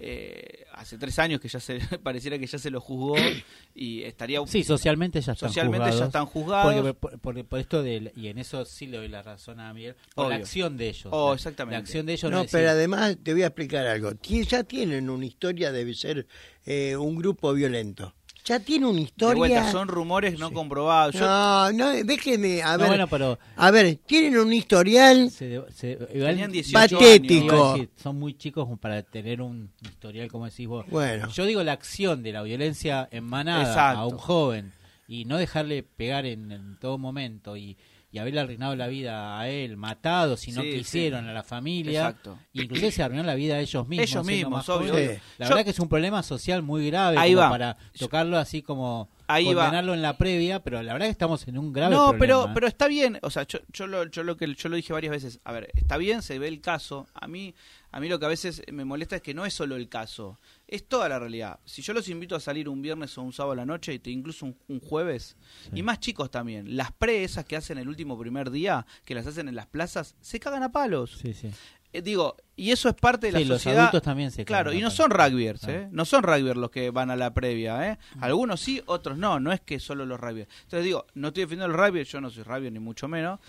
hace 3 años que ya se pareciera que ya se lo juzgó y estaría Sí, socialmente ya están socialmente juzgados. ya están juzgados. Porque por esto y en eso sí le doy la razón a Miguel, por la Obvio. acción de ellos. Oh, La- exactamente. La acción de ellos No, es pero decir, además te voy a explicar algo. Ya tienen una historia de ser un grupo violento. ya tiene una De historia. vuelta, son rumores no comprobados. Yo- No, déjeme, a No, ver, bueno, pero a ver, tienen un historial igual Tenían 18 patético. iba a decir, son muy chicos como para tener un historial, como decís vos. Bueno. Yo digo la acción de la violencia en manada Exacto. a un joven y no dejarle pegar en todo momento y haberle arruinado la vida a él, matado si no Sí, quisieron sí. a la familia, Exacto. inclusive se arruinó la vida a ellos mismos. Ellos siendo mismos, más obvio, jóvenes. obvio. La Yo- verdad que es un problema social muy grave Ahí como va. para tocarlo así como Ahí va. condenarlo en la previa, pero la verdad que estamos en un grave No, problema. pero está bien, o sea, yo lo dije varias veces, a ver, está bien, se ve el caso, a mí lo que a veces me molesta es que no es solo el caso, es toda la realidad. Si yo los invito a salir un viernes o un sábado a la noche, y incluso un jueves, Sí. y más chicos también, las esas que hacen el último primer día, que las hacen en las plazas, se cagan a palos. Sí, sí. Digo, y eso es parte de la Sí, los sociedad. adultos también se Claro, cagan y a no palos. son rugbyers, Claro. no son rugbyers los que van a la previa, Algunos sí, otros no es que solo los rugbyers. Entonces digo, no estoy defendiendo el rugby, yo no soy rugby ni mucho menos.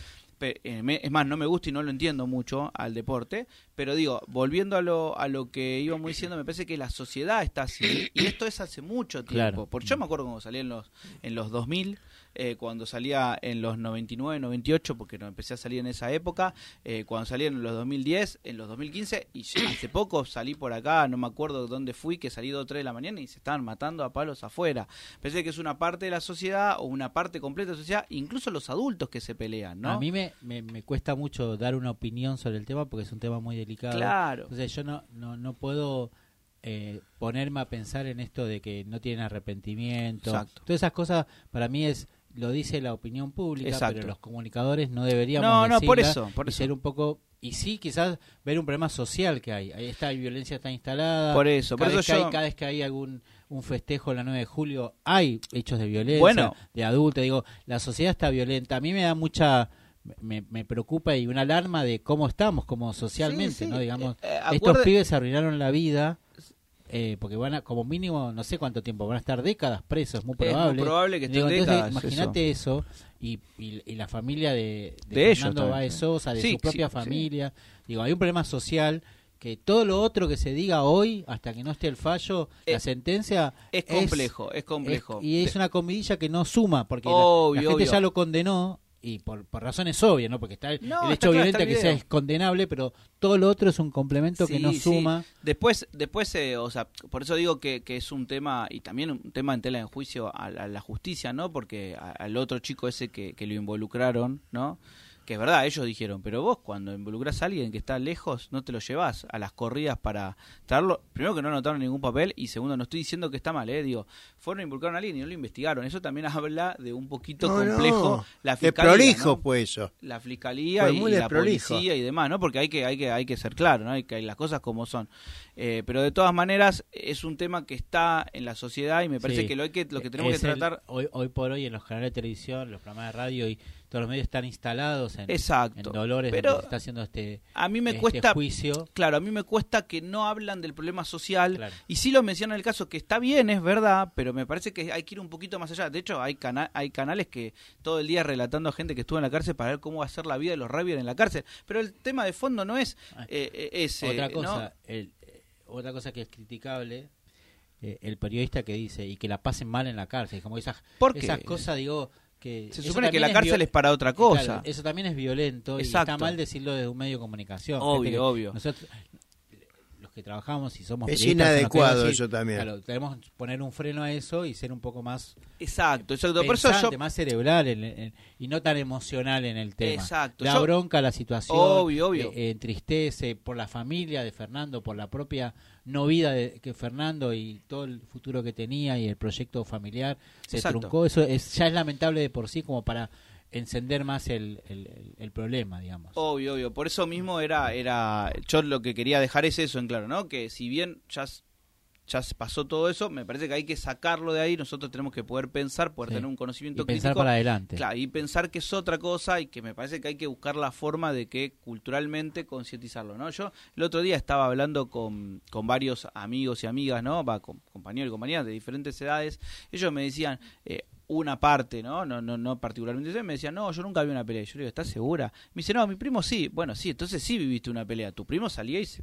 Es más, no me gusta y no lo entiendo mucho al deporte, pero digo, volviendo a lo que íbamos diciendo, me parece que la sociedad está así, y esto es hace mucho tiempo. Claro. Porque yo me acuerdo cuando salía en los 2000, cuando salía en los 99, 98, porque no empecé a salir en esa época, cuando salía en los 2010, en los 2015, y hace poco salí por acá, no me acuerdo dónde fui, que salí 2 o 3 de la mañana y se estaban matando a palos afuera. Pensé que es una parte de la sociedad, o una parte completa de la sociedad, incluso los adultos que se pelean, ¿no? A mí me cuesta mucho dar una opinión sobre el tema porque es un tema muy delicado. Claro. Entonces yo no puedo ponerme a pensar en esto de que no tienen arrepentimiento. Exacto. Todas esas cosas para mí lo dice la opinión pública, Exacto. pero los comunicadores no deberíamos No, por decirla eso, por y eso. ser un poco, y sí quizás ver un problema social que hay. Ahí está, la violencia está instalada. Por eso cada yo- vez que hay un festejo el 9 de julio hay hechos de violencia, Bueno. de adultos. Digo, la sociedad está violenta. A mí me da me preocupa y una alarma de cómo estamos como socialmente, Sí, sí. ¿no? Digamos, estos Acuerde- pibes se arruinaron la vida porque van a, como mínimo, no sé cuánto tiempo, van a estar décadas presos, muy probable. Es muy probable que estén Digo, entonces, décadas, imagínate eso y la familia de De ellos Fernando también, Báez sí. Sosa, de Sí, su propia sí, familia. Digo, hay un problema social que todo lo otro que se diga hoy, hasta que no esté el fallo, la sentencia Es complejo, es complejo. y es una comidilla que no suma, porque Obvio, la gente obvio. ya lo condenó, y por razones obvias, ¿no? Porque está No, el está hecho claro, violento está el que sea video. es condenable, pero todo lo otro es un complemento que Sí, no sí. suma. Después o sea, por eso digo que es un tema, y también un tema en tela de juicio a la justicia, ¿no? Porque al otro chico ese que lo involucraron, ¿no? Que es verdad, ellos dijeron, pero vos cuando involucrás a alguien que está lejos, no te lo llevás a las corridas para traerlo. Primero que no anotaron ningún papel, y segundo, no estoy diciendo que está mal, digo, fueron a involucrar a alguien y no lo investigaron. Eso también habla de un poquito complejo la de fiscalía, prolijo ¿no? fue eso. La fiscalía Fue y muy la desprolijo. policía y demás, ¿no? Porque hay que ser claro, ¿no? Hay las cosas como son. Pero de todas maneras es un tema que está en la sociedad, y me parece Sí. que lo que tenemos que Es el- tratar. hoy por hoy en los canales de televisión, los programas de radio y todos los medios están instalados en Exacto. Dolores, Pero donde se está haciendo a mí me este cuesta juicio. Claro, a mí me cuesta que no hablan del problema social, Claro. y sí lo mencionan en el caso, que está bien, es verdad, pero me parece que hay que ir un poquito más allá. De hecho, hay canales que todo el día relatando a gente que estuvo en la cárcel para ver cómo va a ser la vida de los rugbyers en la cárcel. Pero el tema de fondo no es ese. Otra cosa, ¿no? otra cosa que es criticable, el periodista que dice y que la pasen mal en la cárcel, como esas ¿Por qué? esas cosas, digo, que Se eso supone que también la cárcel viol- es para otra cosa. Claro, eso también es violento Exacto. y está mal decirlo desde un medio de comunicación. Obvio, Gente que obvio. Nosotros, los que trabajamos y somos Es periodistas, nos inadecuado queremos eso también. Claro, debemos poner un freno a eso y ser un poco más Exacto. Por eso pensante, yo. más cerebral y no tan emocional en el tema. Exacto. Da Yo- bronca la situación, Obvio. entristece por la familia de Fernando, por la propia no vida que Fernando y todo el futuro que tenía y el proyecto familiar se Exacto. truncó. Eso ya es lamentable de por sí como para encender más el problema, digamos. Obvio. Por eso mismo yo lo que quería dejar es eso en claro, ¿no? Que si bien ya se pasó todo eso, me parece que hay que sacarlo de ahí. Nosotros tenemos que poder pensar, poder Sí. tener un conocimiento Y pensar crítico. para adelante. Claro, y pensar que es otra cosa, y que me parece que hay que buscar la forma de que culturalmente concientizarlo, ¿no? Yo el otro día estaba hablando con varios amigos y amigas, ¿no? Con compañeros y compañeras de diferentes edades. Ellos me decían, una parte, no particularmente, me decían, no, yo nunca vi una pelea. Yo le digo, ¿estás segura? Me dice, no, mi primo sí. Bueno, sí, entonces sí viviste una pelea. Tu primo salía y se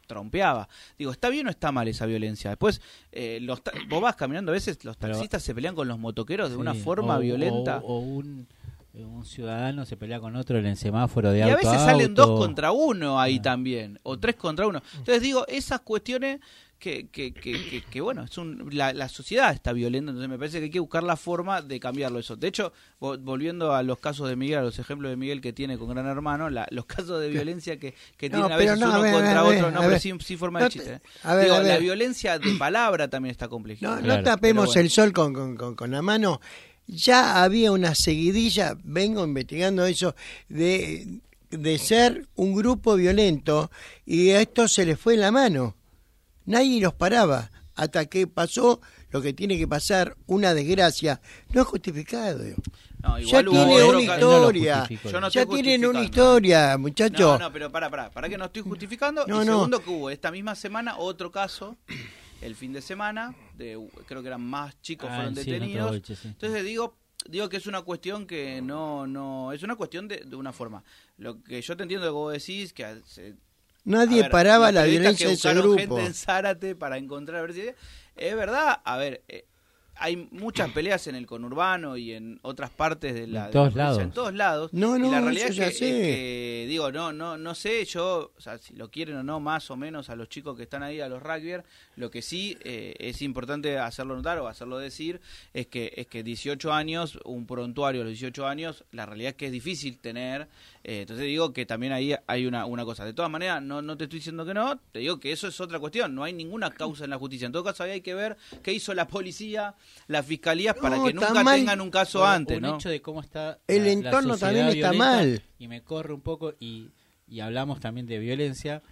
trompeaba. Digo, ¿está bien o está mal esa violencia? Después, vos vas caminando, a veces los taxistas se pelean con los motoqueros de una forma violenta. O un ciudadano se pelea con otro en el semáforo de auto. Y a veces salen 2 contra 1 ahí también, o 3 contra 1. Entonces digo, esas cuestiones que bueno, la sociedad está violenta, entonces me parece que hay que buscar la forma de cambiarlo eso. De hecho, volviendo a los casos de Miguel, a los ejemplos de Miguel que tiene con Gran Hermano, los casos de violencia que tienen a veces uno contra otro, pero sin forma de chiste. La violencia de palabra también está compleja. No tapemos el sol con la mano. Ya había una seguidilla, vengo investigando eso, de ser un grupo violento, y a esto se les fue la mano. Nadie los paraba hasta que pasó lo que tiene que pasar, una desgracia. No es justificado. No, ya tiene una historia. Ya tienen una historia, muchachos. No, pero para que no estoy justificando. Segundo, que hubo esta misma semana otro caso, el fin de semana, creo que eran más chicos fueron detenidos. Entonces digo que es una cuestión que no es una cuestión de una forma. Lo que yo te entiendo que vos decís, que nadie paraba la violencia de ese grupo. Gente en Zárate para encontrar, a ver si es verdad. A ver, hay muchas peleas en el conurbano y en otras partes de la en todos lados. No, y la realidad es que digo, no sé yo, o sea, si lo quieren o no, más o menos a los chicos que están ahí, a los rugbyers, lo que sí es importante hacerlo notar o hacerlo decir es que 18 años, un prontuario a los 18 años, la realidad es que es difícil tener. Entonces digo que también ahí hay una cosa. De todas maneras, no te estoy diciendo que no, te digo que eso es otra cuestión. No hay ninguna causa en la justicia. En todo caso, ahí hay que ver qué hizo la policía, las fiscalías, para que nunca tengan un caso antes. Un hecho de cómo está el entorno también está mal. Y me corre un poco, y hablamos también de violencia.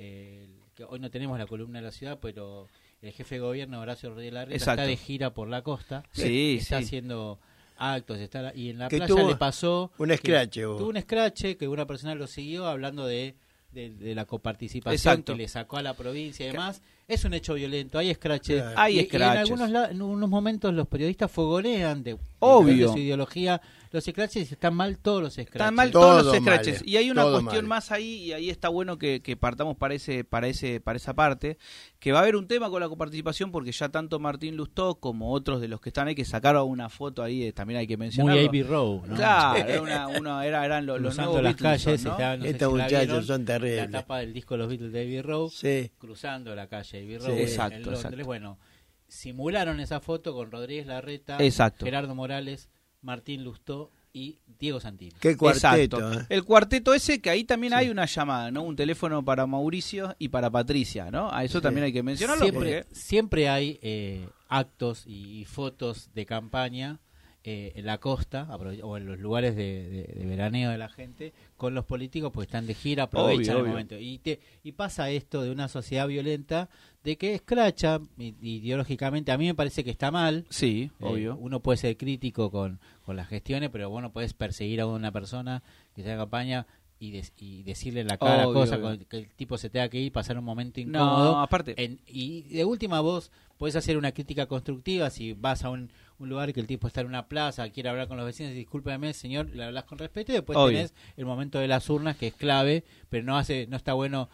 Que hoy no tenemos la columna de la ciudad, pero el jefe de gobierno, Horacio Rodríguez Larreta, está de gira por la costa. Está haciendo actos, y en la playa le pasó un escrache. Tuvo un escrache que una persona lo siguió hablando de la coparticipación que le sacó a la provincia y demás. Es un hecho violento, hay escraches. Hay escraches. Y en algunos momentos los periodistas fogonean de su ideología. Los escraches están mal, todos los escraches. Están mal todos los escraches. Y hay una cuestión más ahí, y ahí está bueno que partamos para esa parte, que va a haber un tema con la coparticipación, porque ya tanto Martín Lustó como otros de los que están ahí, que sacaron una foto ahí, también hay que mencionarlo. Muy Abbey Road, ¿no? Claro, eran los nuevos las Beatles, calles, ¿no? Estos muchachos son terribles. La tapa del disco de los Beatles de Abbey Road, cruzando la calle Abbey Road en Londres. Bueno, simularon esa foto con Rodríguez Larreta, Gerardo Morales, Martín Lustó y Diego Santini. Qué cuarteto. El cuarteto ese, que ahí también hay una llamada, ¿no? Un teléfono para Mauricio y para Patricia, ¿no? A eso también hay que mencionarlo. Siempre hay actos y fotos de campaña en la costa o en los lugares de veraneo de la gente con los políticos, porque están de gira, aprovechan el momento. Y pasa esto de una sociedad violenta, de que escracha ideológicamente. A mí me parece que está mal. Sí, obvio. Uno puede ser crítico con las gestiones, pero bueno, puedes perseguir a una persona que está en campaña y decirle en la cara cosas, que el tipo se tenga que ir, pasar un momento incómodo. No, aparte. Y de última, vos podés hacer una crítica constructiva. Si vas a un lugar que el tipo está en una plaza, quiere hablar con los vecinos, y discúlpeme, señor, le hablas con respeto, y después tenés el momento de las urnas, que es clave, pero no está bueno.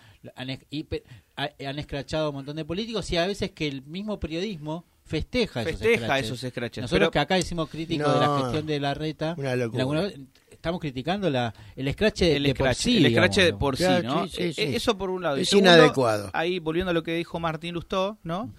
Han escrachado un montón de políticos, y a veces que el mismo periodismo festeja esos escraches. Nosotros que acá hicimos críticos de la gestión de Larreta, estamos criticando el escrache de por sí. El escrache de por sí, ¿no? Sí. Eso por un lado. Es segundo, inadecuado. Ahí, volviendo a lo que dijo Martín Lustó, ¿no?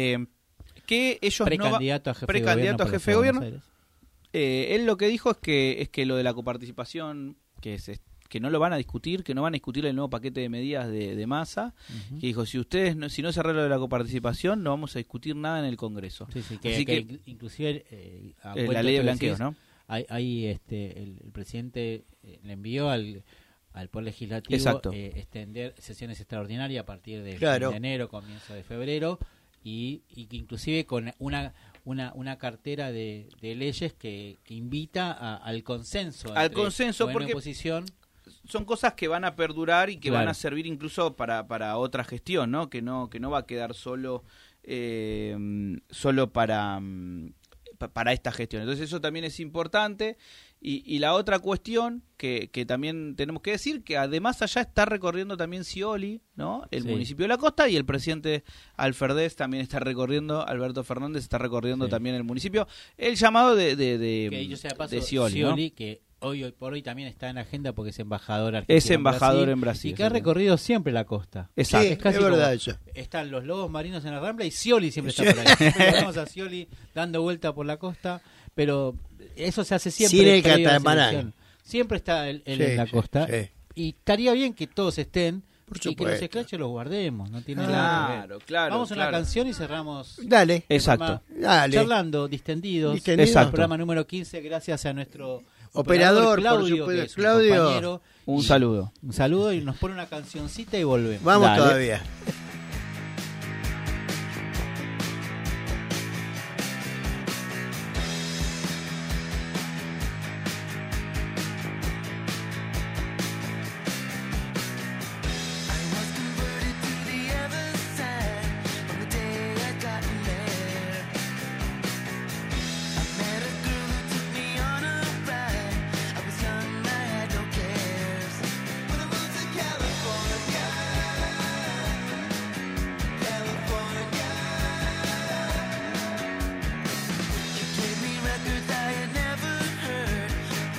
Que ellos precandidato a jefe de gobierno. Él lo que dijo es que lo de la coparticipación, que no lo van a discutir, que no van a discutir el nuevo paquete de medidas de Massa, que dijo, si no se arregla lo de la coparticipación, no vamos a discutir nada en el Congreso. Así que inclusive la ley de blanqueos, ¿no? El presidente le envió al Poder Legislativo extender sesiones extraordinarias a partir de enero, comienzo de febrero, y que inclusive con una cartera de leyes que invita al consenso. Al consenso, porque oposición. Son cosas que van a perdurar y que van a servir incluso para otra gestión, ¿no? Que no va a quedar solo para esta gestión. Entonces eso también es importante. Y la otra cuestión que también tenemos que decir, que además allá está recorriendo también Scioli, ¿no? El Sí. municipio de la costa, y el presidente Alferdez también está recorriendo, Alberto Fernández está recorriendo Sí. también el municipio. El llamado de Que yo sea de paso, de Scioli, ¿no? que hoy por hoy también está en agenda porque es embajador Es argentino embajador en Brasil, y que ha sí. recorrido siempre la costa. Exacto. Sí, Es casi es verdad como- eso. Están los lobos marinos en la Rambla y Scioli siempre está por ahí. Siempre vemos a Scioli dando vuelta por la costa, pero eso se hace siempre. Sin el previo a la catamarán. selección. Siempre está él Sí, en la sí, costa. sí. Y estaría bien que todos estén Por y que los supuesto. escraches los guardemos. No tiene nada que ver. Claro, claro. Vamos a una claro. canción y cerramos. Dale. Exacto. Dale. Charlando, distendidos. Distendidos. Exacto. Programa número 15, gracias a nuestro Operador, por Claudio, supuesto. que es un Claudio. compañero. Un Y- saludo. Un saludo y nos pone una cancioncita y volvemos. Vamos Dale. todavía. I was converted to the other side on the day I got there. I met a girl who took me on a ride. I was young, I had no cares. When I moved to California, she played me records I had never heard.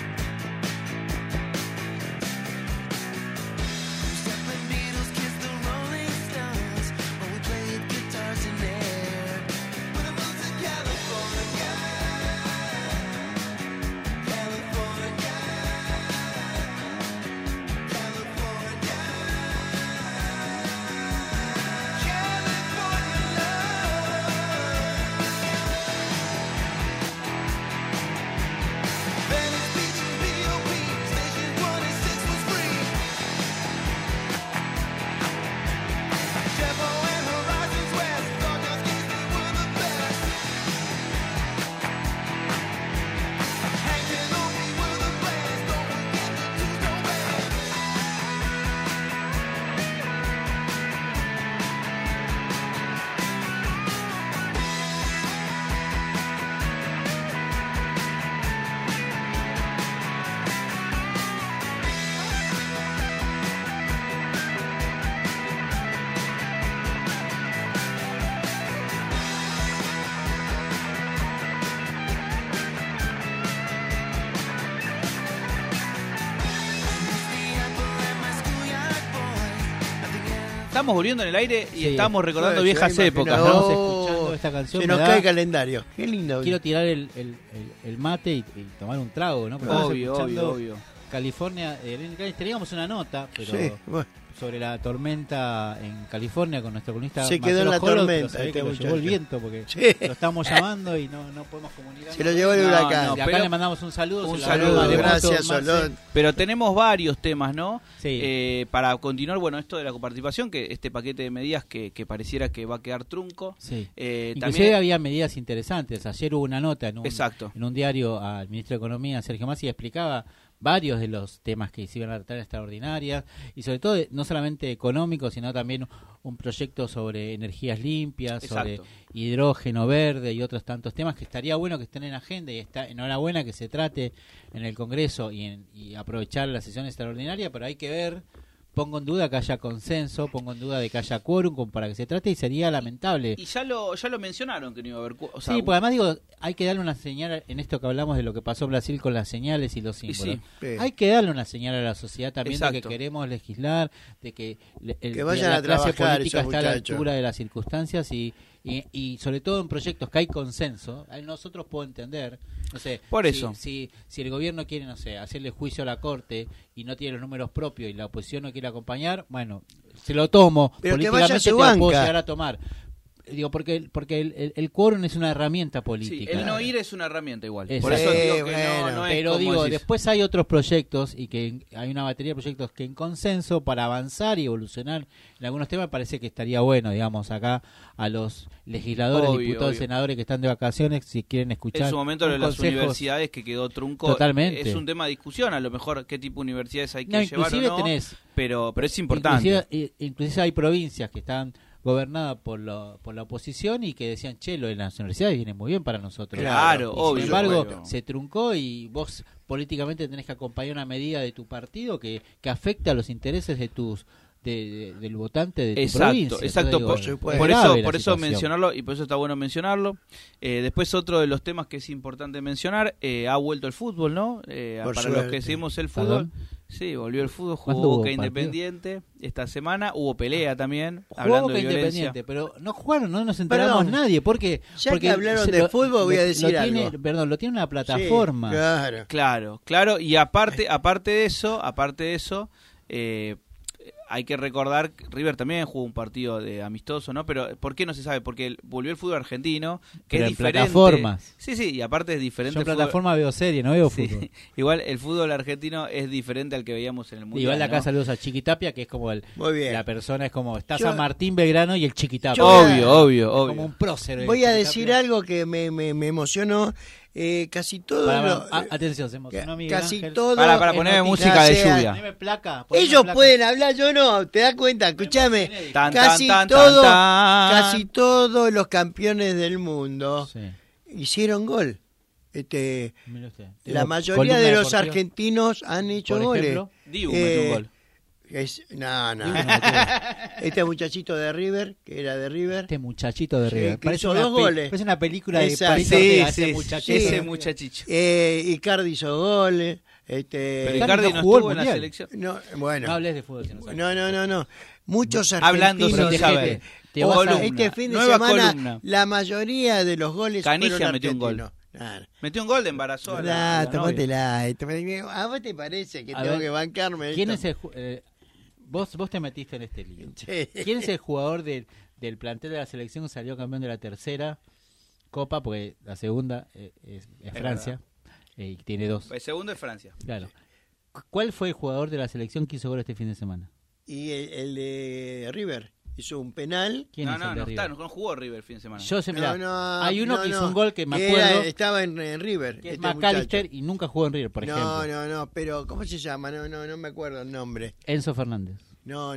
Zeppelin, Beatles, Kiss, the Rolling Stones, while we played guitars in air. When I moved to California, California, California, California love. Venice Beach and BOP, Station 26 was free. Jeffo and Horizons West, Doghouse Keys, we were the best. Hank and Opie were the best. Don't forget the Tombstone Band. The Apple and my schoolyard boys. Nothing else. Estamos volviendo en el aire y Sí. estamos recordando Sí, viejas imagino. épocas, Oh, ¿no? Estamos escuchando esta canción, Se me nos da- cae el calendario. Qué lindo. Quiero tirar el mate y tomar un trago, ¿no? Porque estamos Obvio, escuchando obvio, obvio. California, teníamos una nota, pero Sí, bueno. sobre la tormenta en California con nuestro columnista Se quedó Marcelo en la Jolo, tormenta, pero se ve este que lo llevó el muchacho. viento porque Sí. lo estamos llamando y no podemos comunicar. Se lo llevó el No, huracán. no, Y acá pero- le mandamos un saludo. Un se lo saludo, habló Maremoto, Gracias, Marce. Solón. Pero tenemos varios temas, ¿no? Sí. Para continuar, bueno, esto de la coparticipación, que este paquete de medidas que pareciera que va a quedar trunco. Sí. También, Inclusive había medidas interesantes. Ayer hubo una nota Exacto. en un diario al ministro de Economía, Sergio Massa, y explicaba varios de los temas que se iban a tratar extraordinarias y sobre todo no solamente económicos, sino también un proyecto sobre energías limpias, sobre Exacto. hidrógeno verde y otros tantos temas que estaría bueno que estén en agenda y está enhorabuena que se trate en el Congreso y aprovechar la sesión extraordinaria, pero hay que ver. Pongo en duda que haya consenso, pongo en duda de que haya quórum como para que se trate y sería lamentable. Y ya lo mencionaron que no iba a haber... O sea, Sí, porque además digo, hay que darle una señal en esto que hablamos de lo que pasó en Brasil con las señales y los símbolos. sí. Sí. Hay que darle una señal a la sociedad también de que Exacto. queremos legislar, de que, Que vayan la a clase trabajar política esos está a la muchachos. altura de las circunstancias y sobre todo en proyectos que hay consenso. Nosotros puedo entender, no sé, Por si- eso. si el gobierno quiere, no sé, hacerle juicio a la Corte y no tiene los números propios y la oposición no quiere acompañar, bueno, se lo tomo, Pero que vaya a políticamente su te lo puedo banca. llegar a tomar. Digo, porque el quórum es una herramienta sí, política. el no ir es una herramienta igual. Por Exacto. eso digo que Bueno, no es Pero como digo, decís. después hay otros proyectos y que hay una batería de proyectos que en consenso para avanzar y evolucionar en algunos temas parece que estaría bueno, digamos, acá a los legisladores, Obvio, diputados, obvio. senadores que están de vacaciones, si quieren escuchar. En su momento lo de un las consejo. universidades que quedó trunco. Totalmente. Es un tema de discusión, a lo mejor qué tipo de universidades hay que No, llevar o inclusive no. tenés- Pero es importante. Inclusive hay provincias que están gobernada por la oposición y que decían, che, lo de las universidades viene muy bien para nosotros. Claro, Y obvio. sin embargo, Bueno. se truncó y vos políticamente tenés que acompañar una medida de tu partido que afecte a los intereses de tus del votante de tu Exacto, provincia. exacto. Entonces, digo, Por, es por grave eso, la por eso situación. mencionarlo y por eso está bueno mencionarlo. Después otro de los temas que es importante mencionar, ha vuelto el fútbol, ¿no? Por Para los suerte. que seguimos el fútbol. ¿Perdón? Sí, volvió el fútbol, ¿Cuándo jugó hubo Boca partido? Independiente esta semana, hubo pelea también, Jugó hablando Boca de violencia. Independiente, pero no jugaron, no nos enteramos Perdón. nadie, porque Ya que hablaron de fútbol, voy a decir tiene, algo. Perdón, lo tiene una Sí, plataforma. claro. Claro, y aparte de eso, hay que recordar que River también jugó un partido de amistoso, ¿no? Pero ¿por qué no se sabe? Porque volvió el fútbol argentino, que Pero es en diferente. plataformas. Sí, y aparte es diferente. Yo en el fútbol- plataforma veo serie, no veo Sí, fútbol. igual el fútbol argentino es diferente al que veíamos en el mundial. Igual acá ¿no? saludos a Chiquitapia, que es como Muy bien. la persona, es como está Yo- San Martín Belgrano y el Chiquitapia. Yo- Obvio. Como un prócer. Voy a decir algo que me emocionó. Casi todo. Atención, se emocionó Miguel casi Ángel. todo. Para es ponerme noticia. música de Ya sea- lluvia. Poneme placa, poneme Ellos placa. pueden hablar, yo no. ¿Te das cuenta? Escúchame. Tan, Casi tan, todo, tan, tan. casi todos los campeones del mundo Sí, hicieron gol. mire usted. La Tengo mayoría columna de los deportiva. argentinos han hecho Por goles. ejemplo, Dibu metió un gol. No. Este muchachito de River, que era de River. Este muchachito de Sí, River. que hizo dos goles. Parece una película de Exacto. París Sí, Ortega, sí, ese muchachito. ese muchachicho. Icardi hizo goles. Pero Icardi Icardi no no jugó estuvo el en la Mundial. selección. No, bueno. No hables de fútbol, si no sabes. No. Muchos Hablando argentinos. sin saber. Te vas a- Columna. Este fin de Nueva semana, columna. la mayoría de los goles Canigia fueron metió un gol. argentinos. Nada. Metió un gol de embarazo a la novia. Tómatela. ¿A vos te parece que A tengo ver, que bancarme ¿Quién esto? es vos te metiste en este lío. Sí. ¿Quién es el jugador del plantel de la selección que salió campeón de la tercera Copa? Porque la segunda es Francia y tiene 2. El segundo es Francia. Claro. ¿Cuál fue el jugador de la selección que hizo gol este fin de semana? Y el de River hizo un penal. ¿Quién No, es el de River? no jugó River el fin de semana. Yo sé, mirá, No, hay uno no, que hizo no. un gol que me Que acuerdo, estaba en River. que es este McAllister muchacho. y nunca jugó en River, por ejemplo. No, pero ¿cómo se llama? No me acuerdo el nombre. Enzo Fernández. No.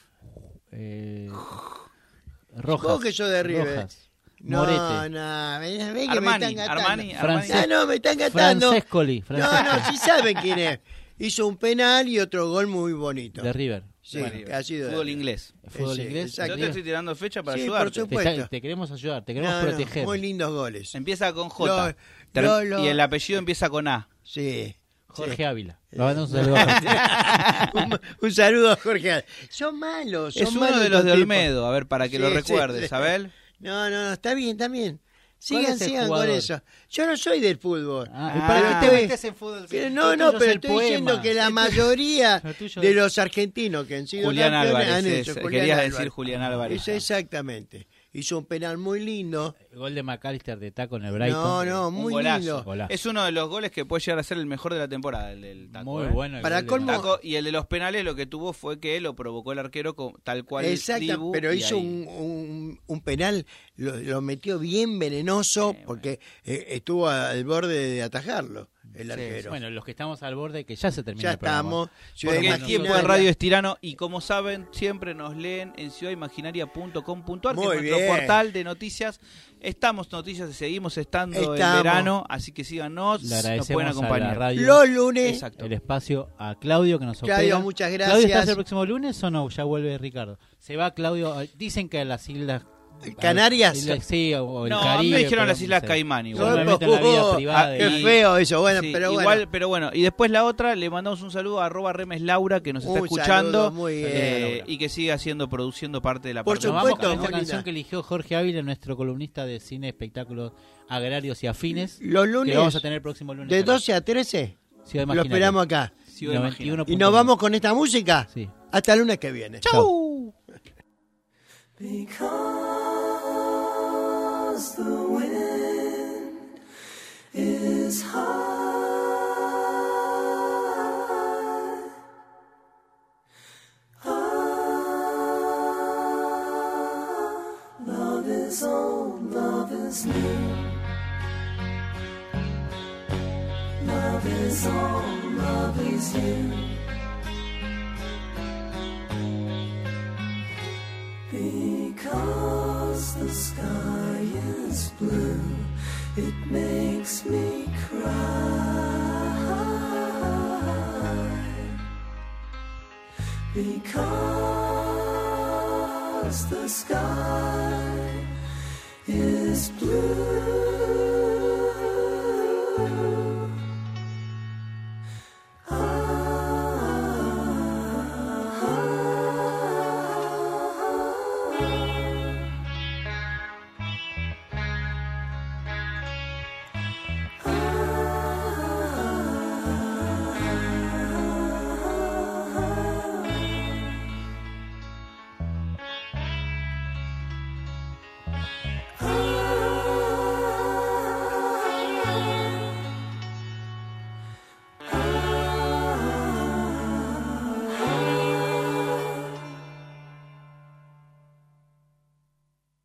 Rojas. Vos que sos de River. Rojas. No, Morete. ve que me están gastando. Francés. No, me están gastando. Francescoli. No, sí saben quién es. Hizo un penal y otro gol muy bonito. De River. Sí, Bueno, que ha sido fútbol inglés. Fútbol Sí, inglés. exacto. Yo te estoy tirando fecha para Sí, por ayudarte. supuesto. Te queremos ayudar, te queremos No, proteger. muy lindos goles. Empieza con J. Lo- Y el apellido empieza con A. Sí. Jorge Ávila. Le mandamos un saludo a Jorge. un saludo a Jorge. Son malos. Son Es uno malos de los de estos tipos. Olmedo. A ver, para que lo Sí, recuerdes, sí. Abel. No, está bien. ¿Cuál es el Sigan con jugador? eso. Yo no soy del fútbol. ¿Y Pero para qué te estoy- metes en fútbol? pero Lo no, tuyo es pero el estoy poema. diciendo que la mayoría Lo tuyo de es- los argentinos que han sido Julián campeones Álvarez. han hecho. Julián Querías Álvarez. decir Julián Álvarez. Eso exactamente. Hizo un penal muy lindo. Gol de McAllister de taco en el Brighton. No, Un muy golazo. lindo. Golazo. Es uno de los goles que puede llegar a ser el mejor de la temporada, el del Taco. Muy ¿eh? bueno. el Para gol de colmo- Taco, y el de los penales lo que tuvo fue que lo provocó el arquero tal cual Exacto, Dibu, pero y hizo ahí. un penal, lo metió bien venenoso porque estuvo al borde de atajarlo el arquero. Bueno, los que estamos al borde, que ya se terminó Ya el programa. estamos. Ciudad Porque el Imaginaria. tiempo de radio es tirano y como saben, siempre nos leen en ciudadimaginaria.com.ar, que Muy es nuestro bien. portal de noticias. Estamos noticias y seguimos estando en Estamos. verano, así que síganos, Le nos pueden agradecemos a la acompañar. radio Los lunes, Exacto. el espacio a Claudio que nos Claudio, opera. muchas ¿Claudio estás gracias. el próximo lunes o no? Ya vuelve Ricardo. Se va Claudio. Dicen que a las islas Canarias. Sí, o el No, Caribe. me dijeron pero las no Islas sé. Caimán igual. Seguramente en la vida privada de qué él. feo eso. Bueno, Sí, pero igual, bueno. pero bueno. Y después la otra, le mandamos un saludo a @Remes Laura, que nos está Un escuchando saludo, muy bien. y que sigue produciendo parte de la Por parte Nos vamos supuesto, con esta muy canción linda. que eligió Jorge Ávila, nuestro columnista de cine, espectáculos agrarios y afines. Los Que lunes, lo vamos a tener el próximo lunes. de acá. 12 a 13, Ciudad lo Imaginaria. esperamos acá. Ciudad Imaginaria. 91.1. Y nos vamos con esta música Sí. hasta el lunes que viene. ¡Chau! Because the wind is high. Love is old, love is new. Love is old, love is new. Because it makes me cry. Because the sky is blue.